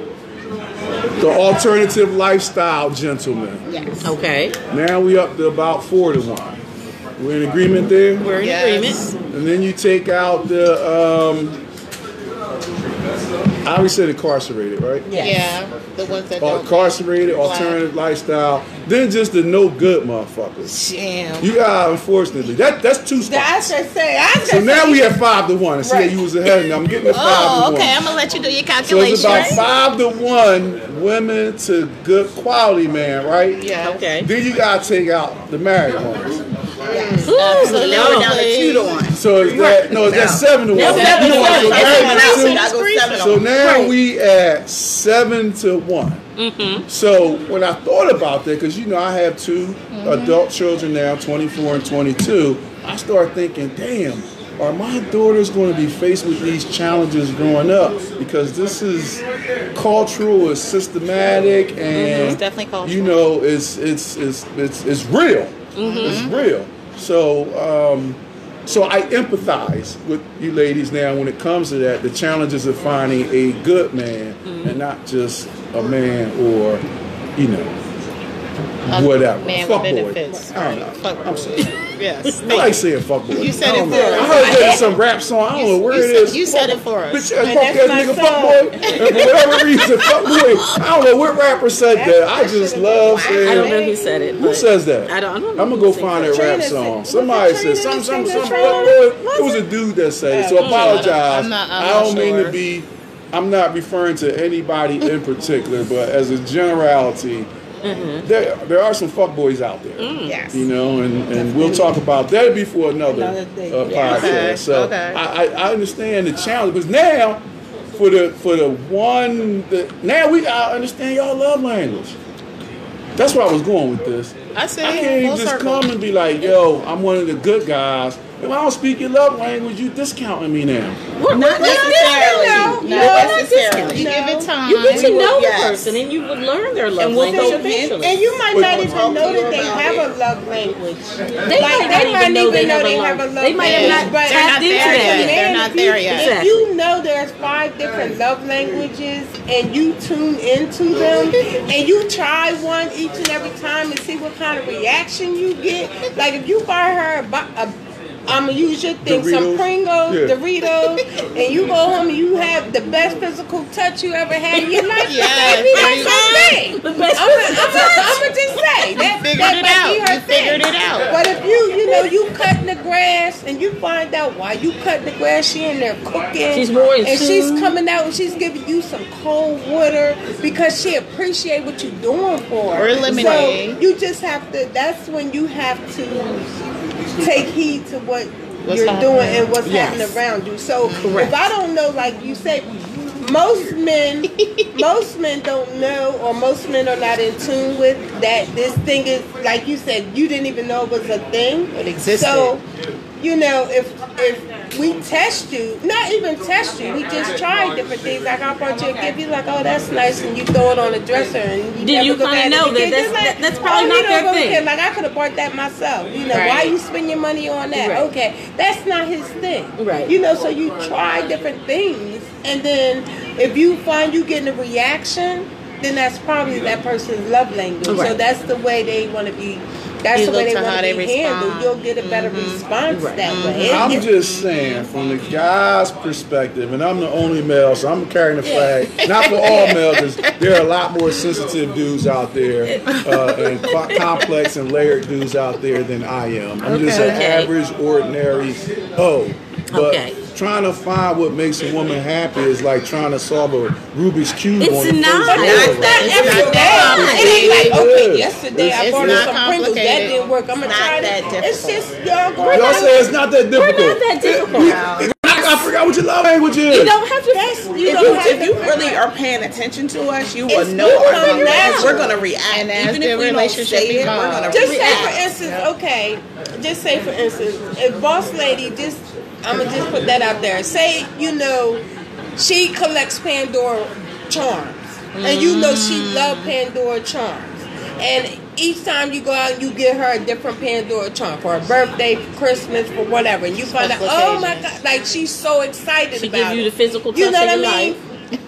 the alternative lifestyle gentleman. Yes. Okay. Now we up to about four to one. We're in agreement there. We're in Yes. agreement. And then you take out the, um, I always said incarcerated, right? Yeah. The ones that Or don't. incarcerated, alternative lifestyle. Then just the no good motherfuckers. Damn. You got, unfortunately, that that's two That's spots. what I say. I So now we have five to one. I see Right. that you was ahead of me. I'm getting the five Oh, to okay. one. I'm gonna let you do your So calculations. it's about five to one women to good quality man, right? Yeah. Okay. Then you gotta take out the married ones. Absolutely. Now we're down to two to one. So is that no? Is that seven to one? That's seven You to want one. to That's married seven to to two? one. I go seven So on. now Right. we at seven to one. Mm-hmm. So when I thought about that, because you know I have two adult children now, twenty-four and twenty-two, I started thinking, damn, are my daughters going to be faced with these challenges growing up? Because this is cultural, it's systematic, and It's definitely cultural. you know, it's it's it's it's, it's real. It's real. So. Um, So I empathize with you ladies now when it comes to that, the challenges of finding a good man and not just a man or, you know, whatever. Man Fuck with boy. benefits. I don't know. Fuck I'm sorry. Yes. I like saying fuck boy. You said I it don't for know. us. I heard that in some rap song. I don't know where you it said- is. you said it for us. Bitch ass And fuck that's ass my nigga song. fuck boy. And for whatever reason, fuck boy. I don't know what rapper said that. I just love saying. I don't know who said it. Who but says that? I don't, I don't know. I'm gonna who go sings find it. that rap Trina song. said- Somebody was it said Trina some that some sang some that fuck boy. It was a dude that said it. So Oh, apologize. I'm not- I'm I not don't mean to sure. be. I'm not referring to anybody in particular, but as a generality, there there are some fuckboys out there. Yes. You know, and, and we'll talk about that before another, Another day. uh, Yeah. podcast. Okay, So okay. I, I, I understand the challenge, because now for the for the one the, now we gotta understand y'all love language. That's where I was going with this. I see. I can't Full just circle. come and be like, yo, I'm one of the good guys. If I don't speak your love language, you discounting me now. What, Not what, what, necessarily. no, Not no, necessarily. You give it time. You get to will- know the yes. person, and you would learn their love And we'll language go eventually. And you might But- not We'll even talk know to you that they about have it. a love language. They Like, might not even know they have a love. love They might have language, not but tapped they're into not there that yet. yet. They're not there yet. If Exactly. you know there's five different love languages and you tune into them and you try one each and every time and see what kind of reaction you get. Like if you buy her a, bo- a I'm gonna use your thing, some Doritos? Pringles, Yeah. Doritos, and you go home and you have the best physical touch you ever had in your life. Yes, Maybe there you that's her thing. The best I'm gonna just say that, figured that it might out. be her You thing. figured it out. But if you, you know, you cutting the grass and you find out why you cutting the grass, she in there cooking. She's more in and tune. she's coming out and she's giving you some cold water because she appreciate what you're doing for her. Or lemonade. So you just have to. That's when you have to take heed to what What's you're happening. doing and what's Yes. happening around you. So Correct. if I don't know, like you say, most men, most men don't know, or most men are not in tune with that. This thing is, like you said, you didn't even know it was a thing. It existed. So, you know, if if we test you, not even test you, we just try different things. Like I'll brought you a gift, you're like, oh, that's nice, and you throw it on the dresser, and you Do never you look kinda at it know that again. that's- Just like, that- that's probably oh, not you don't their really thing. care. Like I could have bought that myself. You know, why Right. you spend your money on that? Right. Okay, that's not his thing. Right. You know, so you try different things, and then if you find you getting a reaction, then that's probably that person's love language. So Right. that's the way they want to be. That's You the way look they to want how to they be handled. respond. You'll get a better response Right. that way. It- I'm it- just saying, from the guy's perspective, and I'm the only male, so I'm carrying the flag. Not for all males, 'cause there are a lot more sensitive dudes out there, uh, and co- complex and layered dudes out there than I am. I'm just an Okay. average, ordinary O. But Okay. trying to find what makes a woman happy is like trying to solve a Rubik's Cube It's on the not. first It's roll. Not It's every not day. that It ain't like, complicated. okay, yesterday I It's bought not her some Pringles. That complicated. didn't work. I'm going to It's try not that. that It's difficult. just, y'all going Y'all say it's not that difficult. We're not that difficult. I forgot what your love language is. You don't have to. You If don't you, have if to- you really are paying attention to us, you will It's know you our come love language. natural. We're gonna react, And as even the if we don't relationship say it. We're evolves. gonna Just say react. for instance, okay, just say for instance, if boss lady, just I'm gonna just put that out there. Say you know, she collects Pandora charms, and you know she loves Pandora charms, and each time you go out, you get her a different Pandora charm for her birthday, for Christmas, for whatever, and you find out, Special oh my occasions. god, like she's so excited She about gives it. you the physical touch You know of what your I mean? life.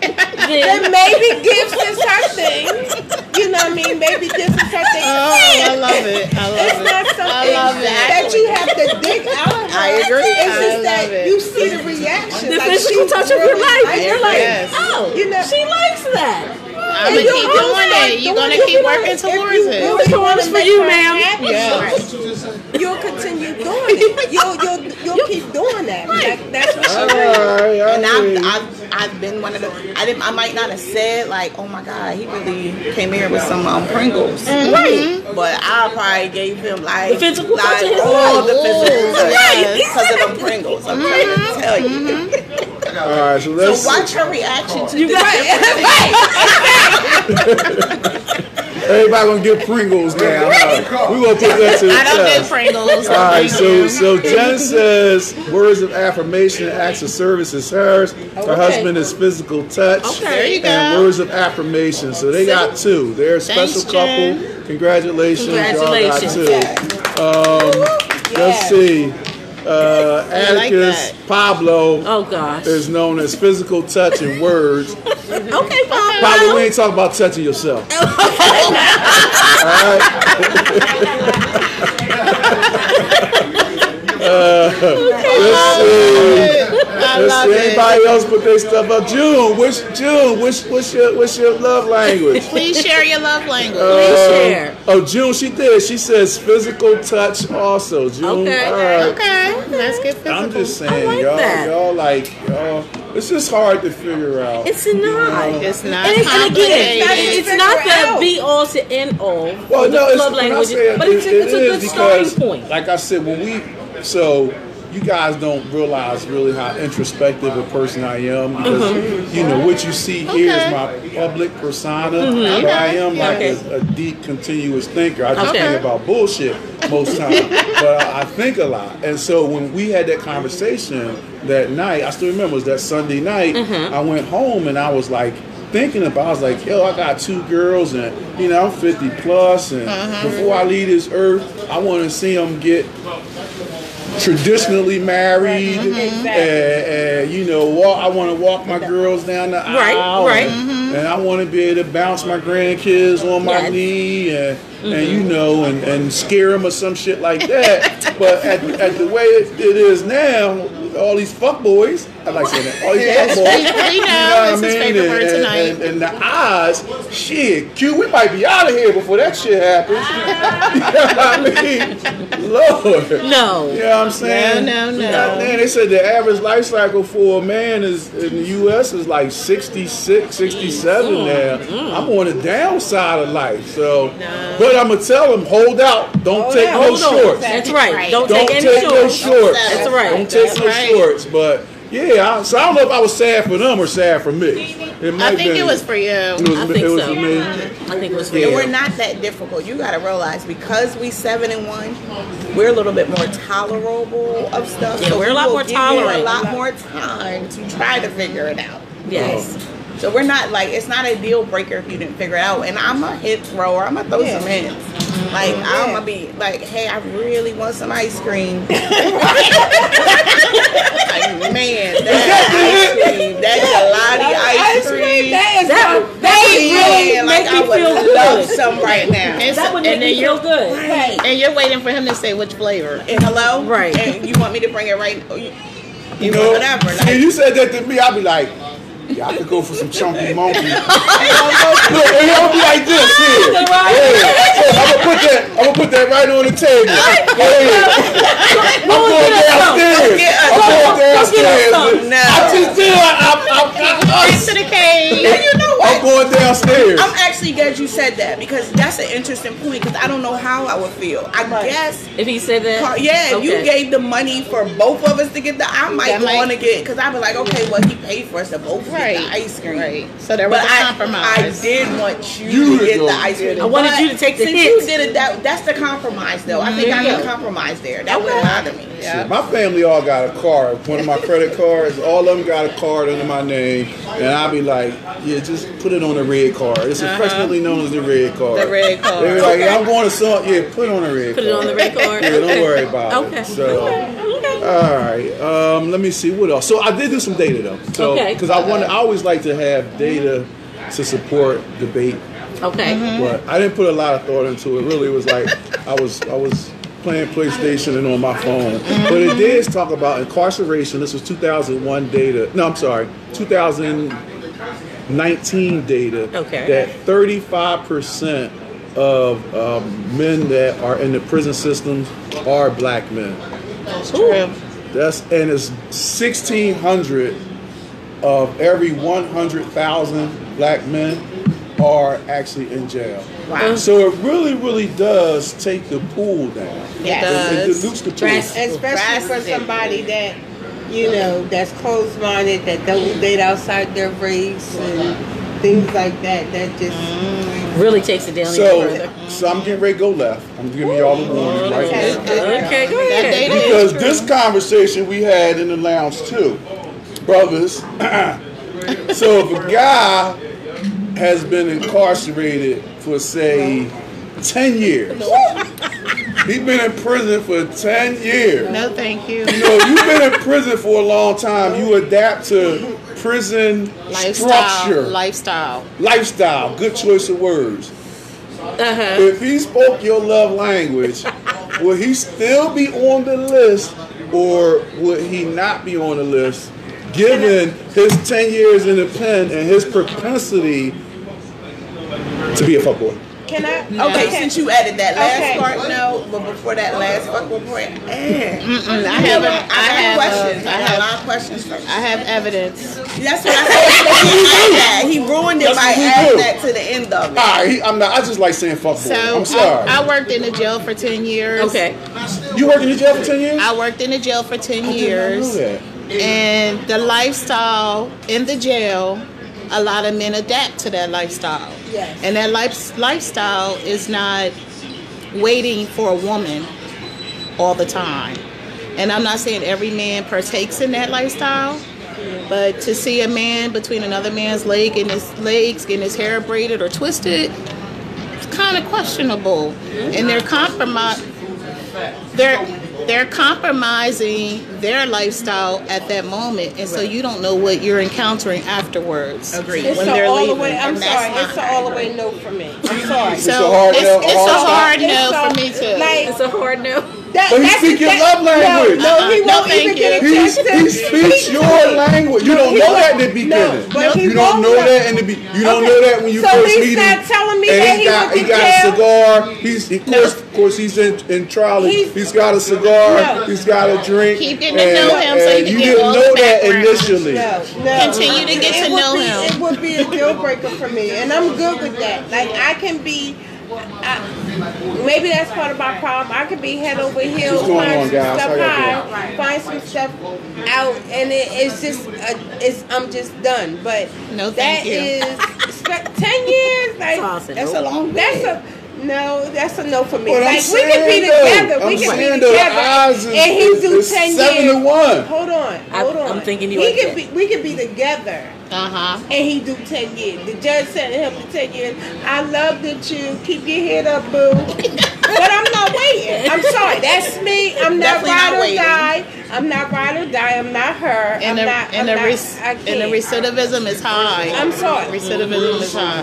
Then Then maybe gifts is her thing. You know what I mean? Maybe gifts is her thing. Oh, I love it. I love It's it. not something love it. that you have to dig out of her. I agree. It's I just love that it. you see the reaction. the like physical she touch of your really life. likes You're it. like, Yes. oh, You know- she likes that. I'm gonna And keep you doing start it. You're doing gonna it. keep If working you towards really it. This wanna one's for make you, her ma'am. happy, Yes. You'll continue doing it. You'll you'll you'll keep doing that. Like, that's what she All does. right, I And hear you. I've, I've I've been one of the I didn't I might not have said like, oh my god, he really came here with some um, Pringles, right? But I probably gave him like The physical touch like of his all life. the physical touch Right. because of them Pringles. I'm trying to tell you. All right, so let's So watch her reaction to You the got everybody gonna get Pringles now. Huh? We gonna put that to the I don't get test. Pringles. All right, so so Jen says words of affirmation, acts of service is hers. Her Okay. husband is physical touch. Okay. There you go. And words of affirmation. So they got two. They're a special Thanks, Jen. couple. Congratulations, Congratulations. y'all got two. Um, Let's Yes. see. Uh, like Atticus that. Pablo Oh gosh. is known as physical touch and words. Okay, Pablo. Pablo, we ain't talking about touching yourself. All right. uh, let's see. I Let's love see. it. Anybody else put their stuff up? June, which June? Which what's your what's your love language? Please share your love language. Please share. Oh, June, she did. She says physical touch also. June. Okay. All right. Okay, let's get physical. I'm just saying, I like y'all, that. y'all like, y'all. It's just hard to figure out. It's not. It's not And, it's, and again, complicated. it's not the be all to end all. Well, for no, the it's love what I'm languages, saying. but it's, it, a, it's it a good is starting because, point. like I said, when we so. You guys don't realize really how introspective a person I am because Mm-hmm. you know what you see here is Okay. my public persona, Mm-hmm. but I am like Okay. a, a deep, continuous thinker. I just Okay. think about bullshit most times, but I, I think a lot. And so when we had that conversation that night, I still remember it was that Sunday night. Mm-hmm. I went home and I was like. Thinking about, I was like, yo, I got two girls, and you know, I'm fifty plus, and before I leave this earth, I want to see them get traditionally married, and, and you know, walk. I want to walk my girls down the Right, aisle, right. and, and I want to be able to bounce my grandkids on my Yes. knee, and and you know, and, and scare them or some shit like that. But at, at the way it, it is now, all these fuck boys, I like saying that, all these Yes, fuck boys. we, we know, You know what it's I his mean? favorite And, word and, tonight. and, and the odds, shit, Q, we might be out of here before that shit happens. You know what I mean? Lord. No. You know what I'm saying? No, no, no. God damn, they said the average life cycle for a man is in the U S is like sixty-six, sixty-seven now. I'm on the downside of life. So, but I'm going to tell them, hold out. Don't Hold take out. no Hold on. shorts. That's right. Right. Don't, Don't take take any no shorts. shorts. That's right. Don't take That's no right. shorts. But yeah, I, so I don't know if I was sad for them or sad for me. It might I think been, it was for you. It was, I think it was so. for me. I think it was for Yeah. And you. we're not that difficult. You got to realize because we seven and one, we're a little bit more tolerable of stuff. Yeah, so we're a we lot will more give you tolerant. A lot more time to try to figure it out. Yes. So we're not like it's not a deal breaker if you didn't figure it out. And I'm a hit thrower. I'm gonna throw Yeah. some hits. Like I'm gonna be like, hey, I really want some ice cream. Like, man, that ice cream, that gelati ice cream. That is That, that would really Yeah, make like I me would feel love good. some right now. And, That so, would make and then me feel you're good. Right. and you're waiting for him to say which flavor. And hello? Right. And you want me to bring it right? You, You know, whatever. see, Like, you said that to me, I'd be like, yeah, I could go for some chunky monkey. Look, and I'm gonna be like this here. Yeah. Yeah, I'm gonna put that. I'm gonna put that right on the table. Yeah. I'm going downstairs. I'm going downstairs. No. I just did. I'm, I'm, I'm, Into the cave. and you know I'm what? going downstairs. I'm actually glad you said that because that's an interesting point because I don't know how I would feel. I guess, If he said that, yeah, if you okay. gave the money for both of us to get the, I might That might- want to get because I'd be like, okay, well, he paid for us to both Right. get the ice cream. Right. So there was But a I, compromise. I did want you, You to to get go the ice get cream. it. I wanted But you to take the since hit. you did it, that that's the compromise though. I think I There you can go. compromise there. That wouldn't bother me. Shit, my family all got a card. One of my credit cards, all of them got a card under my name, and I'll be like, "Yeah, just put it on the red card." It's affectionately known as the red card. The red card. They be like, yeah, "I'm going to some." Yeah, put it on the red Put card. it on the red card. Yeah, don't worry about Okay. it. So, Okay. all right. Um, let me see what else. So I did do some data though. So Okay. because I want, I always like to have data to support debate. Okay. But I didn't put a lot of thought into it. Really, it was like I was I was playing PlayStation and on my phone. But it did talk about incarceration. This was two thousand one data. No, I'm sorry, two thousand nineteen data. Okay. That thirty-five percent of um, men that are in the prison systems are black men. That's true. That's and it's sixteen hundred of every one hundred thousand black men are actually in jail. Wow. So it really, really does take the pool down. Yes. It, it dilutes the pool. Especially for Drastic. somebody that, you know, that's closed-minded, that don't date outside their race and things like that. That just Really takes it down So, even further. so I'm getting ready to go left. I'm giving y'all the warning right Okay. now. Okay, go That ahead. data Because is this true. conversation we had in the lounge too, brothers. So if a guy has been incarcerated for say ten years, He's been in prison for ten years. No, thank you. You know, you've been in prison for a long time. You adapt to prison Lifestyle. structure. Lifestyle. Lifestyle. Good choice of words. Uh-huh. If he spoke your love language, will he still be on the list or would he not be on the list given his ten years in the pen and his propensity to be a fuckboy? Can I? No. Okay, since you added that last Okay. part, no, but before that last part, before it, eh. Mm-mm, I have. I, I have. have questions. uh, I I have a have. lot of questions first. I have evidence. That's what I said. He did that. He ruined it That's by what we adding do. that to the end of it. All right, he, I'm not. I just like saying fuckboy. So I'm sorry. I, I worked in the jail for ten years. Okay. you worked in the jail for ten years? I worked in the jail for ten I years. did not know that. And the lifestyle in the jail, a lot of men adapt to that lifestyle. Yes. And that life, lifestyle is not waiting for a woman all the time. And I'm not saying every man partakes in that lifestyle, but to see a man between another man's leg and his legs, getting his hair braided or twisted, it's kind of questionable. And they're compromise. They're they're compromising their lifestyle at that moment, and so you don't know what you're encountering afterwards. Agreed. It's When a they're all leaving. the way. I'm And that's sorry. It's not a all the way no for me. I'm sorry. It's a So hard it's, no- it's hard a stop. hard It's no so- for me too. Like, It's a hard no. That, But he that's speak the- your that- love language. No, no, he No, won't thank even you. get a He, chance to he speaks speak your to it. language. You No, don't he know won't. that in the beginning. No, but he you don't won't know know. that in the be- You don't Okay. know that when you So first he's meet him. not telling me and that he he got went he to got jail? a cigar. He's he, of course of course he's in in trial. He's- he's got a cigar. No. He's got a drink. Keep getting to know him so you and can you get didn't all know the that background. initially. No, no. Continue to get It to would know be, him. It would be a deal breaker for me, and I'm good with that. Like I can be. I, maybe that's part of my problem. I could be head over heels, What's going find on, some guys? stuff How y'all high, find some stuff out, and it, it's just, uh, it's I'm just done. But No, that thank you. is spe- ten years. Like Awesome. That's a long that's bit. a no. That's a no for me. But I'm like we can saying, be though, together. I'm we can saying, be though, the together. odds is- and he is- do is ten seven years. to one. Hold on, I- hold on. I'm thinking you He like could that. be. We could be together. Uh huh. And he do ten years. The judge said to him to ten years, I love that you keep your head up, boo. But I'm not waiting. I'm sorry. That's me. I'm not Definitely ride not or waiting. die. I'm not ride or die. I'm not her. And I'm the not. and I'm the not, res- I and the can't. recidivism is high. I'm sorry. Recidivism is high.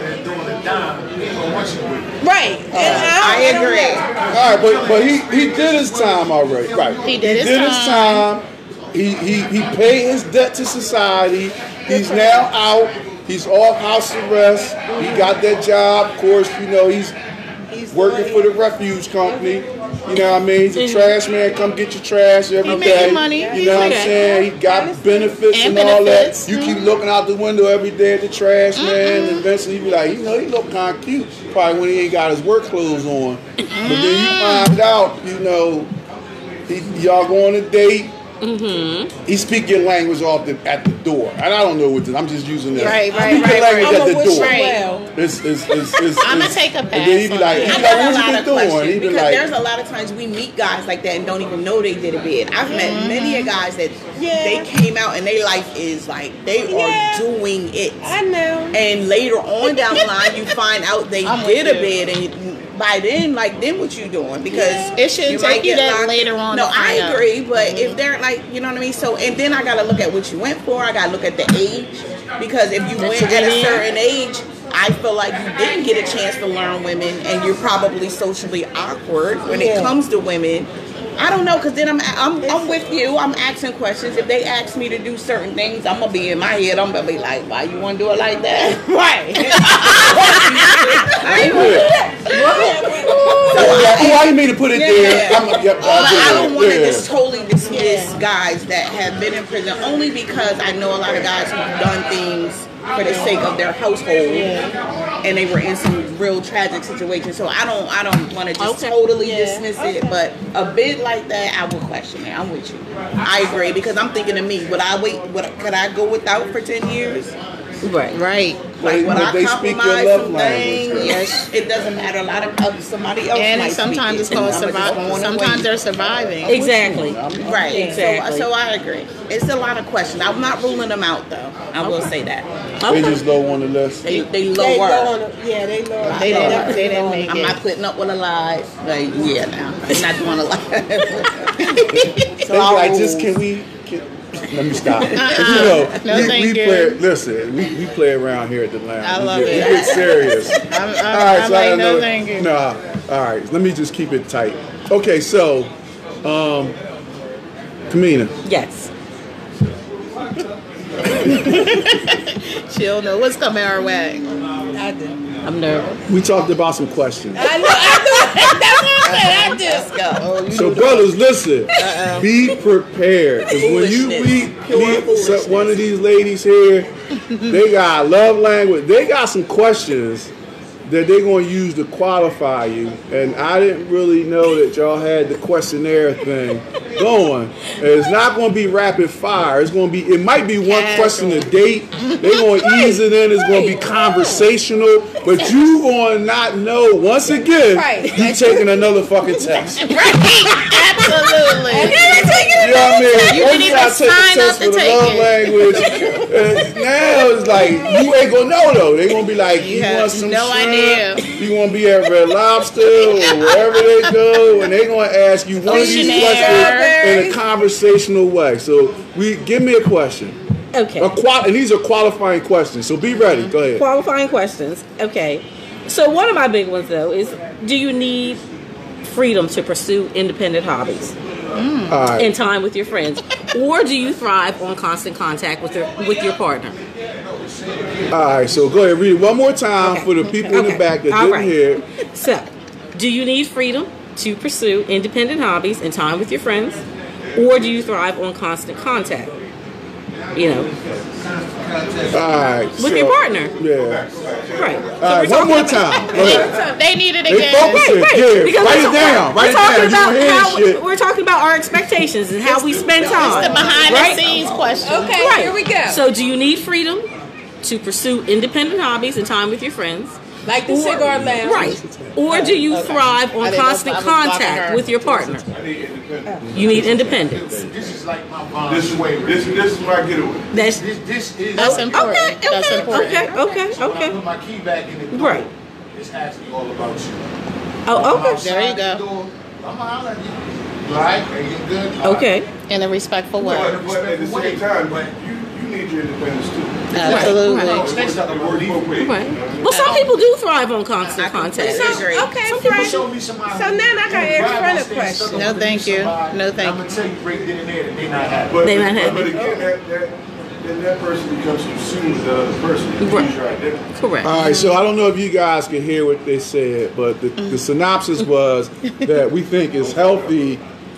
Right. And I, I don't agree. know. All right, but but he, he did his time already. Right. He did his time. He, he he paid his debt to society. He's now out. He's off house arrest. He got that job. Of course, you know he's He's working for the refuge company. You know what I mean? He's a trash man. Come get your trash every He day. making money. You know what I'm Okay. saying? He got benefits and, And all benefits. that. You keep looking out the window every day at the trash man, Mm-mm. and eventually you be like, you know, he look kind of cute. Probably when he ain't got his work clothes on. But then you find out, you know, he, y'all go on a date. Mm-hmm. He speak your language off the, at the door, and I don't know what this. I'm just using that. Right, He right, speak your right, language right. at the I'ma wish door. you well. It's, it's, it's, it's, I'ma it's- take a And then he be pass like, on he it. be I like, got a what lot you of been doing? questions He be because like, there's a lot of times we meet guys like that and don't even know they did a bid. I've met many a guys that Yeah. they came out and their life is like they Yeah. are doing it. I know. And later on down the line, you find out they I'm did with a you. bid, and you, by then, like, then what you doing? Because Yeah. It shouldn't might take you get that locked- later on No, to find I out. agree, but if they're like, you know what I mean. So, and then I gotta look at what you went for. I gotta look at the age, because if you went you at a went in. certain age, I feel like you didn't get a chance to learn women, and you're probably socially awkward when Yeah. it comes to women. I don't know, because then I'm, I'm I'm with you. I'm asking questions. If they ask me to do certain things, I'm gonna be in my head. I'm gonna be like, "Why you want to do it like that?" Right. yeah, why you mean to put it there? Yeah. I'm, yep, But I I don't want to yeah. just totally dismiss guys that have been in prison, only because I know a lot of guys who've done things for the sake of their household, and they were in some real tragic situations. So I don't, I don't want to just Okay. totally Yeah. dismiss it. But a bit like that, I would question it. I'm with you. I agree, because I'm thinking of me. Would I wait? Would could I go without for ten years? Right. Right. Like when if I they speak compromise your love some language. things, Yes. it doesn't matter. A lot of other, somebody else And might sometimes it's speak called it, and I'ma just go survival. on Sometimes away. they're surviving. Exactly. Right. Exactly. So, so I agree. It's a lot of questions. I'm not ruling them out though. I will say that. They Okay. just low on the list. They they lower. They low on the, yeah, they low. They didn't, they didn't make I'm it. not putting up with a lie. Like, yeah, now I'm not doing a lie. They so I'll like, just rule. can we? Can, let me stop. You know, No, we, thank we you. play. Listen, we, we play around here at the lounge. I we love get, it. We get serious. I'm, I'm, All right, I'm so I like, got no, another- thank you. Nah. All right, let me just keep it tight. Okay, so, um, Kamina, Yes. She don't know what's coming our way. I do. I'm nervous. we talked about some questions. I know. I know. That's what I said. I do. Let's go. Oh, you So, do the- brothers, listen. Be prepared. Because when you Foolishness. meet, Pure meet foolishness. some- one of these ladies here, they got love language. They got some questions that they're going to use to qualify you. And I didn't really know that y'all had the questionnaire thing going. And it's not going to be rapid fire. It's going to be, it might be one question a date. They're going to ease it in. It's going to be conversational. But you going to not know, once again, Right. you taking another fucking test. Absolutely. You know what I mean? You Once didn't even gotta take a sign test up to for the take love it. language. And now it's like you ain't gonna know though. They gonna be like, you, You have want some no shrimp? idea. You want to be at Red Lobster or wherever they go, and they gonna ask you one of these Questionnaire. questions in a conversational way. So we give me a question. Okay. A qual- and these are qualifying questions. So be ready. Go ahead. Qualifying questions. Okay. So one of my big ones though is, do you need freedom to pursue independent hobbies All right. and time with your friends, or do you thrive on constant contact with your with your partner? All right. So go ahead. Read it one more time Okay. for the people in the Okay. back that All didn't right. hear. So, do you need freedom to pursue independent hobbies and time with your friends, or do you thrive on constant contact? You know, All right. with so- your partner, Yeah. right? All right. One more time. Go ahead. They need it They again. focusing. Right, Yeah, because write we're, it down. We're Write it talking down. about You don't hear how shit. we're talking about our expectations and how we spend time. The behind right? the scenes question. Okay, Right. here we go. So, do you need freedom to pursue independent hobbies and time with your friends? Like the cigar lounge. Right. Or do you thrive I on didn't know constant if I was blocking contact her. with your partner? You need independence. This is like my mom. This is way. This this is where I get away. That's This this is. That's important. okay. That's Okay. important. Okay. Okay. So when I Okay. put my key back in the door, Right. it's actually all about you. Oh. I'm Okay. outside There you the go. door, I'm gonna holler at you. You all right? Are you good? All right. Okay. In a respectful way. But, but at the same time, but you you need your independence too. Absolutely. Right. It's not gonna work both ways. Right. Well, some people do thrive on constant contact. completely agree. Okay, Some people Frank. show me somebody. So who- now I gotta who ask drive Fred a on stage question. stuck up No, with thank you. somebody, No, thank I'm gonna tell you right then and there that they not happy. They not happy. But again, that, that, then that person becomes consumed with the other person. You Right. lose your identity. Correct. All right, so I don't know if you guys can hear what they said, but the, the synopsis was that we think it's healthy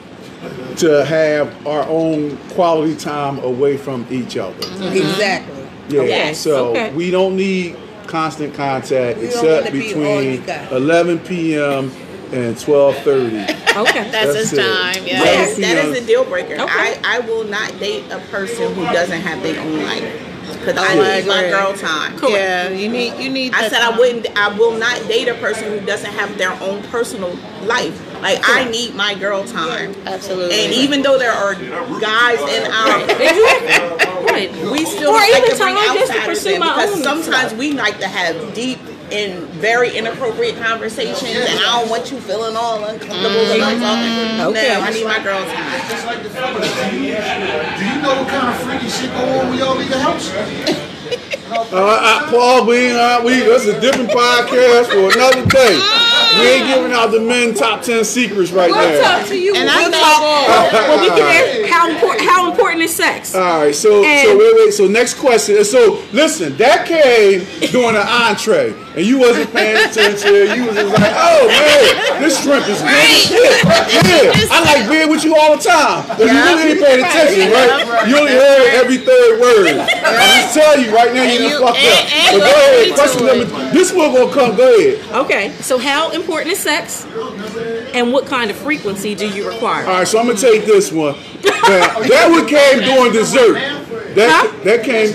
to have our own quality time away from each other. Exactly. Yeah, Okay, so okay. we don't need constant contact You don't except wanna be all you between got. eleven p.m. and twelve thirty. Okay. That's That's his it. time. Yeah. Yes, that is a deal breaker. Okay. I, I will not date a person who doesn't have their own life. Because I Oh, I need my agree. girl time. Yeah. You need. You need. I that said I time. wouldn't. I will not date a person who doesn't have their own personal life. Like I need my girl time. Absolutely. And even though there are guys in our, Right. we still Or like even to bring time just to outsiders pursue in my because own sometimes stuff. we like to have deep and very inappropriate conversations, and I don't want you feeling all uncomfortable when I'm talking. Okay. No, I need my girl time. Just like the fellas, do you, do you know what kind of freaky shit go on when y'all leave the house? Uh, uh, Paul, we ain't, uh, we, that's a different podcast for another day. We ain't giving out the men top ten secrets right We'll now. talk to you. And we'll I think- talk. Well, we can ask how important how important is sex? All right, so so And- wait, wait. So next question. So listen, that came during an entree, and you wasn't paying attention. You was just like, "Oh man, this shrimp is good as shit." Yeah, I like being with you all the time. But you really ain't paying attention, right? You only heard every third word. I'm just telling you right now, you And done you- fucked and- up. and But go you ahead. agree Question to number. This one gonna come. Go ahead. Okay. So how important is sex? And what kind of frequency do you require? All right, so I'm gonna take this one. Now, that one came during dessert. That that came.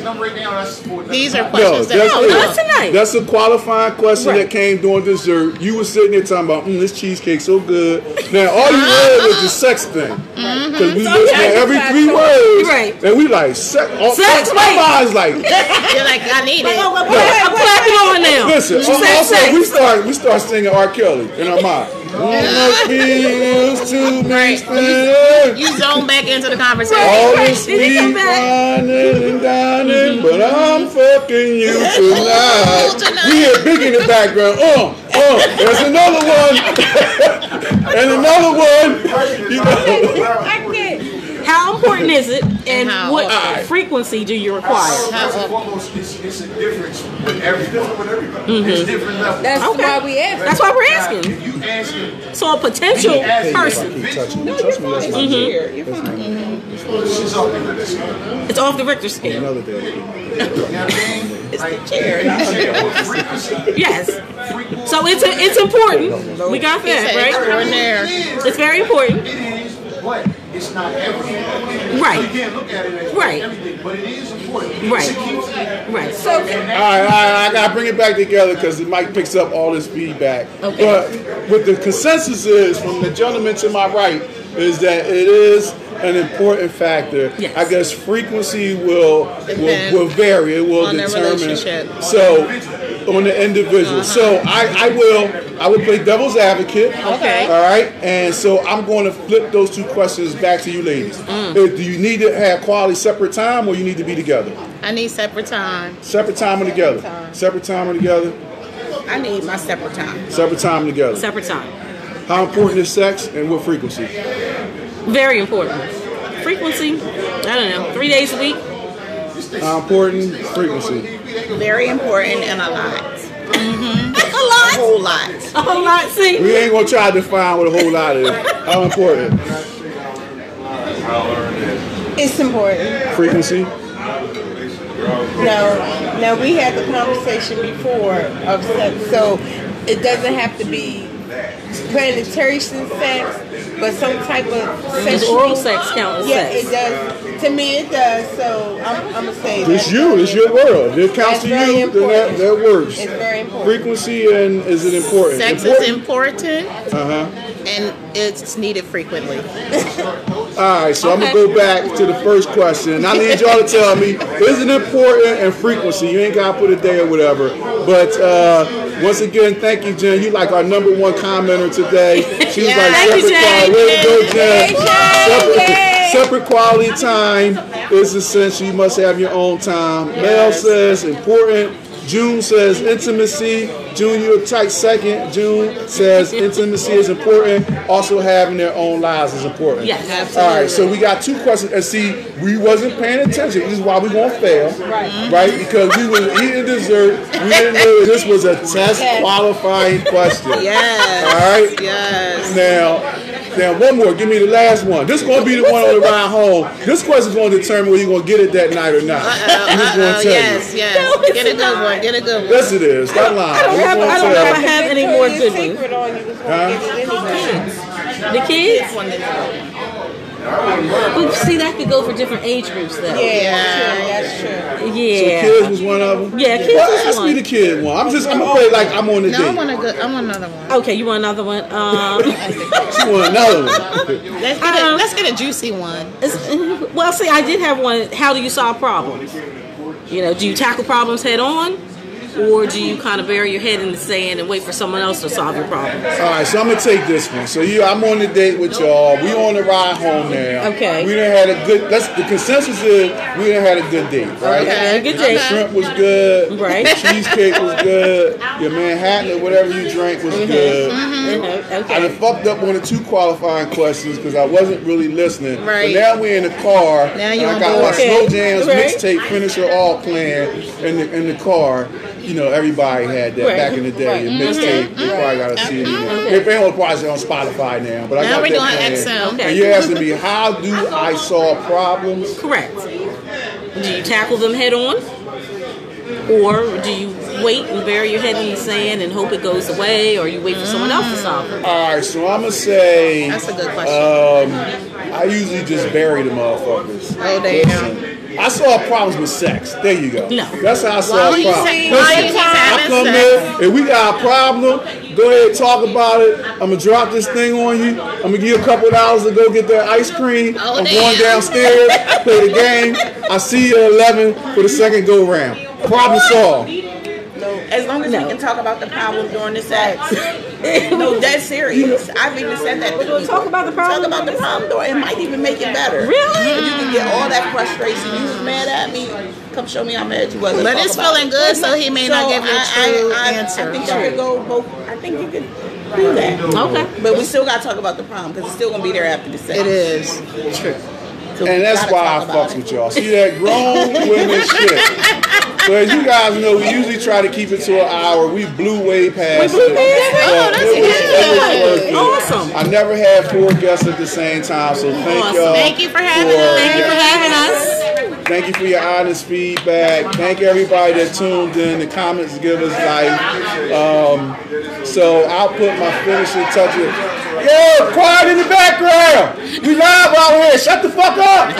These are No, questions that's, that Oh, it. that's tonight. That's a qualifying question Right. that came during dessert. You were sitting there talking about, mm, this cheesecake's so good. Now, all you heard was the sex thing. Because we So listen to yeah, every you three got words. Right. And we like, sex. All, Sex, my wait. mind's like, You're like, I need it. I'm clapping on now. listen. She al- said Also, sex. we start, we start singing R. Kelly in our mind. Must be used to me Right. spending You zone back into the conversation. all Right. this Did he come sweet back? whining and dining, but I'm fucking you tonight. tonight. We hear Big in the background. Uh, uh, there's another one. And another one. You know. I can't. How important is it, and how what often? frequency do you require? First and foremost, it's, it's a difference with everybody. It's different levels. That's Okay. why we asked. That's why we're Now, asking. if you asking, So a potential you asking person, individual, No, you're fine. It's here. You're fine. this is all different. This is- it's off the Richter scale. Another day. You know what I mean? It's Like, the chair. not the- frequency, Yes. So it's a, it's important. We got that It's right. extraordinary. It's very important. It is, but it's not everything. Right. So you can't look at it as Right. everything, but it is important. Right. It's a key thing. Right. So All right, all right, I gotta bring it back together because the mic picks up all this feedback. Okay. But what the consensus is from the gentleman to my right is that it is an important factor. Yes. I guess frequency will will, Depend will vary. It will on the determine. relationship. So on the individual. So I, I will I will play devil's advocate. Okay. All right. And so I'm going to flip those two questions back to you ladies. Uh, Do you need to have quality separate time or you need to be together? I need separate time. Separate time or together? Separate time or together? I need my separate time. Separate time together. Separate time. How important is sex and what frequency? Very important. Frequency, I don't know, three days a week. How important? Frequency. Very important and a lot. A A lot. whole lot. A whole lot. See, We ain't gonna try to define what a whole lot is. How important? It's important. Frequency. Now, now we had the conversation before of sex, so it doesn't have to be penetration sex, but some type of does sexual. oral sex count as Yeah, sex? it does. To me, it does. So I'm, I'm gonna say It's that's you. very It's your world. If it counts That's to very you, then that, important. that works. It's very important. Frequency and is it important? Sex is important, Uh huh. and it's needed frequently. All right, so I'm Okay. gonna go back to the first question. I need y'all to tell me, is it important and frequency? You ain't gotta put a day or whatever. But uh, once again, thank you, Jen. You like our number one commenter today. She was Yeah. like, Thank you, separate Jen. quality. Way to go, Jen. Jen. Separate, Yay. separate quality time is essential. You must have your own time. Mel says important. June says intimacy. June, you're a tight second. June says intimacy is important. Also having their own lives is important. Yes. All right, so we got two questions. And see, we wasn't paying attention. This is why we gonna fail. Right. Right? Because we was eating dessert. We didn't know this was a test qualifying question. Yes. All right? Yes. Now, now one more. Give me the last one. This is gonna be the one on the ride home. This question is gonna determine whether you're gonna get it that night or not. I'm just gonna Uh-oh, tell yes, you. yes. No, it's Get a good not. one. Get a good one. Yes, it is. Stop lying. I don't I'm have- gonna I don't tell know if I you. have any more Victoria's good ones. Secret on you was gonna Huh? get it anyway. The kids? Well, see, that could go for different age groups, though. Yeah, that's true. That's true. Yeah. Kids was one of them. Yeah, kids Well, was ask one. me the kid one. I'm just. I'm gonna play like I'm on the No, I date. want a good. I want another one. Okay, you want another one? Um, She want another one. Let's get a, let's get a juicy one. it's- well, see, I did have one. How do you solve problems? You know, do you tackle problems head on? Or do you kind of bury your head in the sand and wait for someone else to solve your problems? All right, so I'm gonna take this one. So you, I'm on the date with y'all. We on the ride home now. Okay. We done had a good. That's the consensus is we done had a good date, right? Okay, good day. Shrimp was good. Right. Cheesecake was good. Your Manhattan or whatever you drank was good. Mhm, I Okay. done fucked up on the two qualifying questions because I wasn't really listening. Right. But now we're in the car. Now you and I on got board. my Slow Okay. Jams Right. mixtape, Finish Her All playing in the in the car. You know, everybody had that Right. back in the day. Right. A mixtape. You probably got to see it. Okay. If they don't probably on Spotify now, but I Now got we're that doing playing. X M. Okay. And you're asking me, how do I solve problems? Correct. Do you tackle them head on? Or do you wait and bury your head in the sand and hope it goes away? Or you wait for someone else to solve it? All right, so I'm gonna say That's a good question. um, I usually just bury the motherfuckers. Oh, damn. I saw problems with sex. There you go. No. That's how I saw Why a you problem. say- Listen, why you keep I having come sex? in and we got a problem. Go ahead and talk about it. I'm gonna drop this thing on you. I'm gonna give you a couple of dollars to go get that ice cream. Oh, I'm damn. going downstairs, play the game. I see you at eleven for the second go round. Problem solved. As long as No. we can talk about the problem during the sex. No, that's serious. I've even said that to people. Talk about the problem. Talk about the problem during. It might even make it better. Really? If you can get all that frustration. You was mad at me. Come show me how mad you was. But Let's it's talk about feeling it. good, so he may not So give you a I- true I, I, answer. I think you could go both. I think you could do that. Okay. But we still got to talk about the problem because it's still going to be there after the sex. It is. True. So And we that's gotta why I talk about fucks it. with y'all. See that grown women shit. So as you guys know, we usually try to keep it to an hour. We blew way past blew it. past it? But Oh, that's it was, it was worth it. Awesome. I never had four guests at the same time, so thank Awesome. y'all. Thank you for having us. Thank you for having us. Thank you for your honest feedback. Thank everybody that tuned in. The comments give us life. Um, so I'll put my finishing touches. Yo, quiet in the background. We live out here. Shut the fuck up.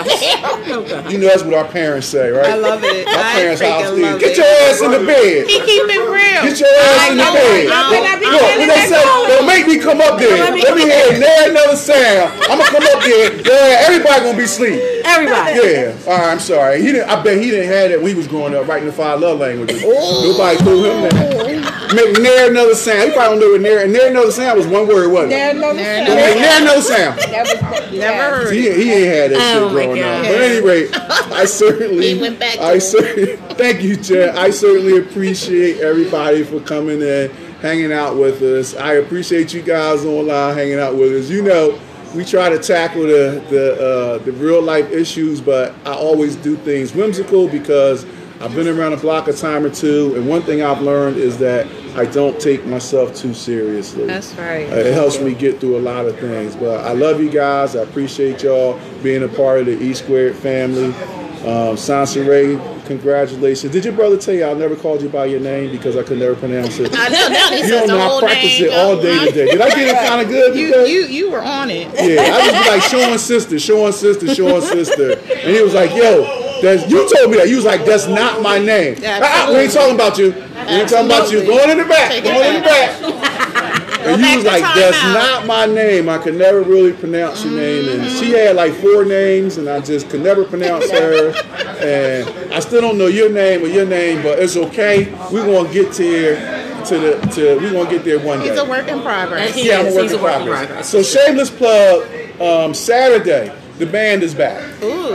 You know that's what our parents say, right? I love it. My I parents' house freaking did. love Get it. your ass in the bed. He keep it real. Get your ass in the know, bed. I know. Look, I be look, feeling when they that say, don't make me come up there. Let me hear nary another sound. I'm gonna come up there. Yeah, everybody gonna be asleep. Everybody. Yeah. All right, I'm sorry. He didn't. I bet he didn't have that when he was growing up, writing the five love languages. Nobody told him that. Make nary another sound. He probably don't know what nary. Nary another sound was one word, wasn't it? There no There Don't make nary another sound. That was Never heard He, it. he ain't had that Oh, shit my growing up. God. But anyway, I certainly, He went back to I it. certainly, thank you, Chad. I certainly appreciate everybody for coming in, hanging out with us. I appreciate you guys online hanging out with us. You know, we try to tackle the the uh, the real life issues, but I always do things whimsical because I've been around the block a time or two, and one thing I've learned is that I don't take myself too seriously. That's right. Uh, it helps me get through a lot of things. But I love you guys. I appreciate y'all being a part of the E Squared family. Um, Sansa Ray, congratulations. Did your brother tell you I never called you by your name because I could never pronounce it? I know. Now he You says don't the know, I whole practiced name. it all day today. Did I get it kind of good You, today? you, you were on it. Yeah, I just be like, showing sister, showing sister, showing sister. And he was like, yo, that's, you told me that. You was like, that's not my name. Yeah, Ah, we ain't talking about you. We ain't talking about you. Absolutely. Going in the back. Take it Going in the back. back. And back you was to like, time that's out. not my name. I could never really pronounce your name. And she had like four names, and I just could never pronounce her. And I still don't know your name or your name, but it's okay. We're going to get to here. To the, to, we're going to get there one day. He's a work in progress. He Yeah, I'm a is. work He's in a work in progress. progress. So shameless plug, um, Saturday, the band is back.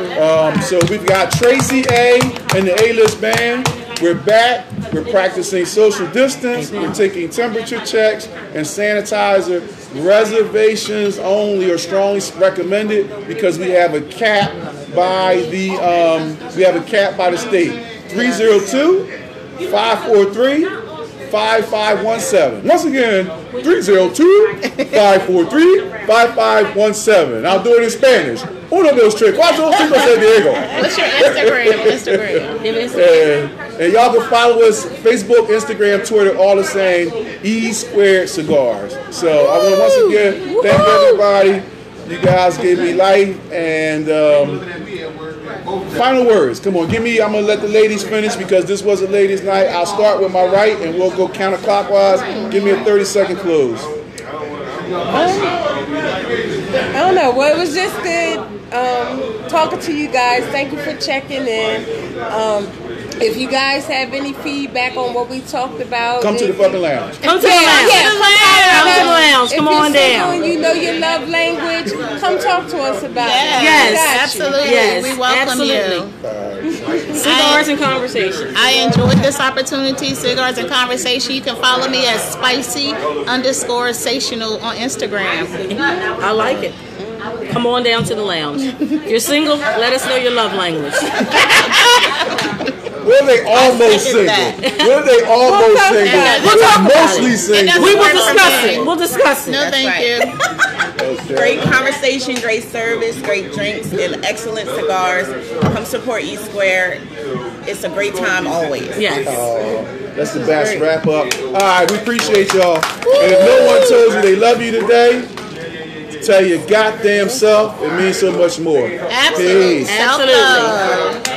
Um, so we've got Tracy A and the A-list band. We're back. We're practicing social distance. We're taking temperature checks and sanitizer. Reservations only are strongly recommended because we have a cap by the um, we have a cap by the state. three oh two, five four three, five five one seven. Once again, three oh two, five four three, five five one seven. I'll do it in Spanish. Uno, dos, tres, cuatro, cinco, seis, Diego. What's your Instagram? Instagram. Give us- And, and y'all can follow us Facebook, Instagram, Twitter, all the same. E Squared Cigars. So I want to once again thank everybody. You guys gave me life. And um, final words. Come on, give me. I'm gonna let the ladies finish because this was a ladies' night. I'll start with my right, and we'll go counterclockwise. Give me a thirty second close. I don't know. Well, it was just good um, talking to you guys. Thank you for checking in. Um, if you guys have any feedback on what we talked about, Come to the fucking lounge. Come to the Yeah, lounge. yeah, Come to the lounge. Come if on you're single down. and you know your love language, come talk to us about it. Yes, We got you. Absolutely. Yes, We welcome absolutely. you. Cigars and conversation. I enjoyed this opportunity, Cigars and Conversation. You can follow me at spicy underscore sational on Instagram. I like it. Come on down to the lounge. If you're single, let us know your love language. Were they almost single? Were they almost single? We'll talk about Mostly it. single. We will discuss it. We'll discuss it. No, thank right. you. Great conversation, great service, great drinks, and excellent cigars. Come support E Square. It's a great time always. Yes. That's the best wrap up. All right, we appreciate y'all. And if no one told you they love you today, tell your goddamn self, it means so much more. Absolutely. Peace. Self-love.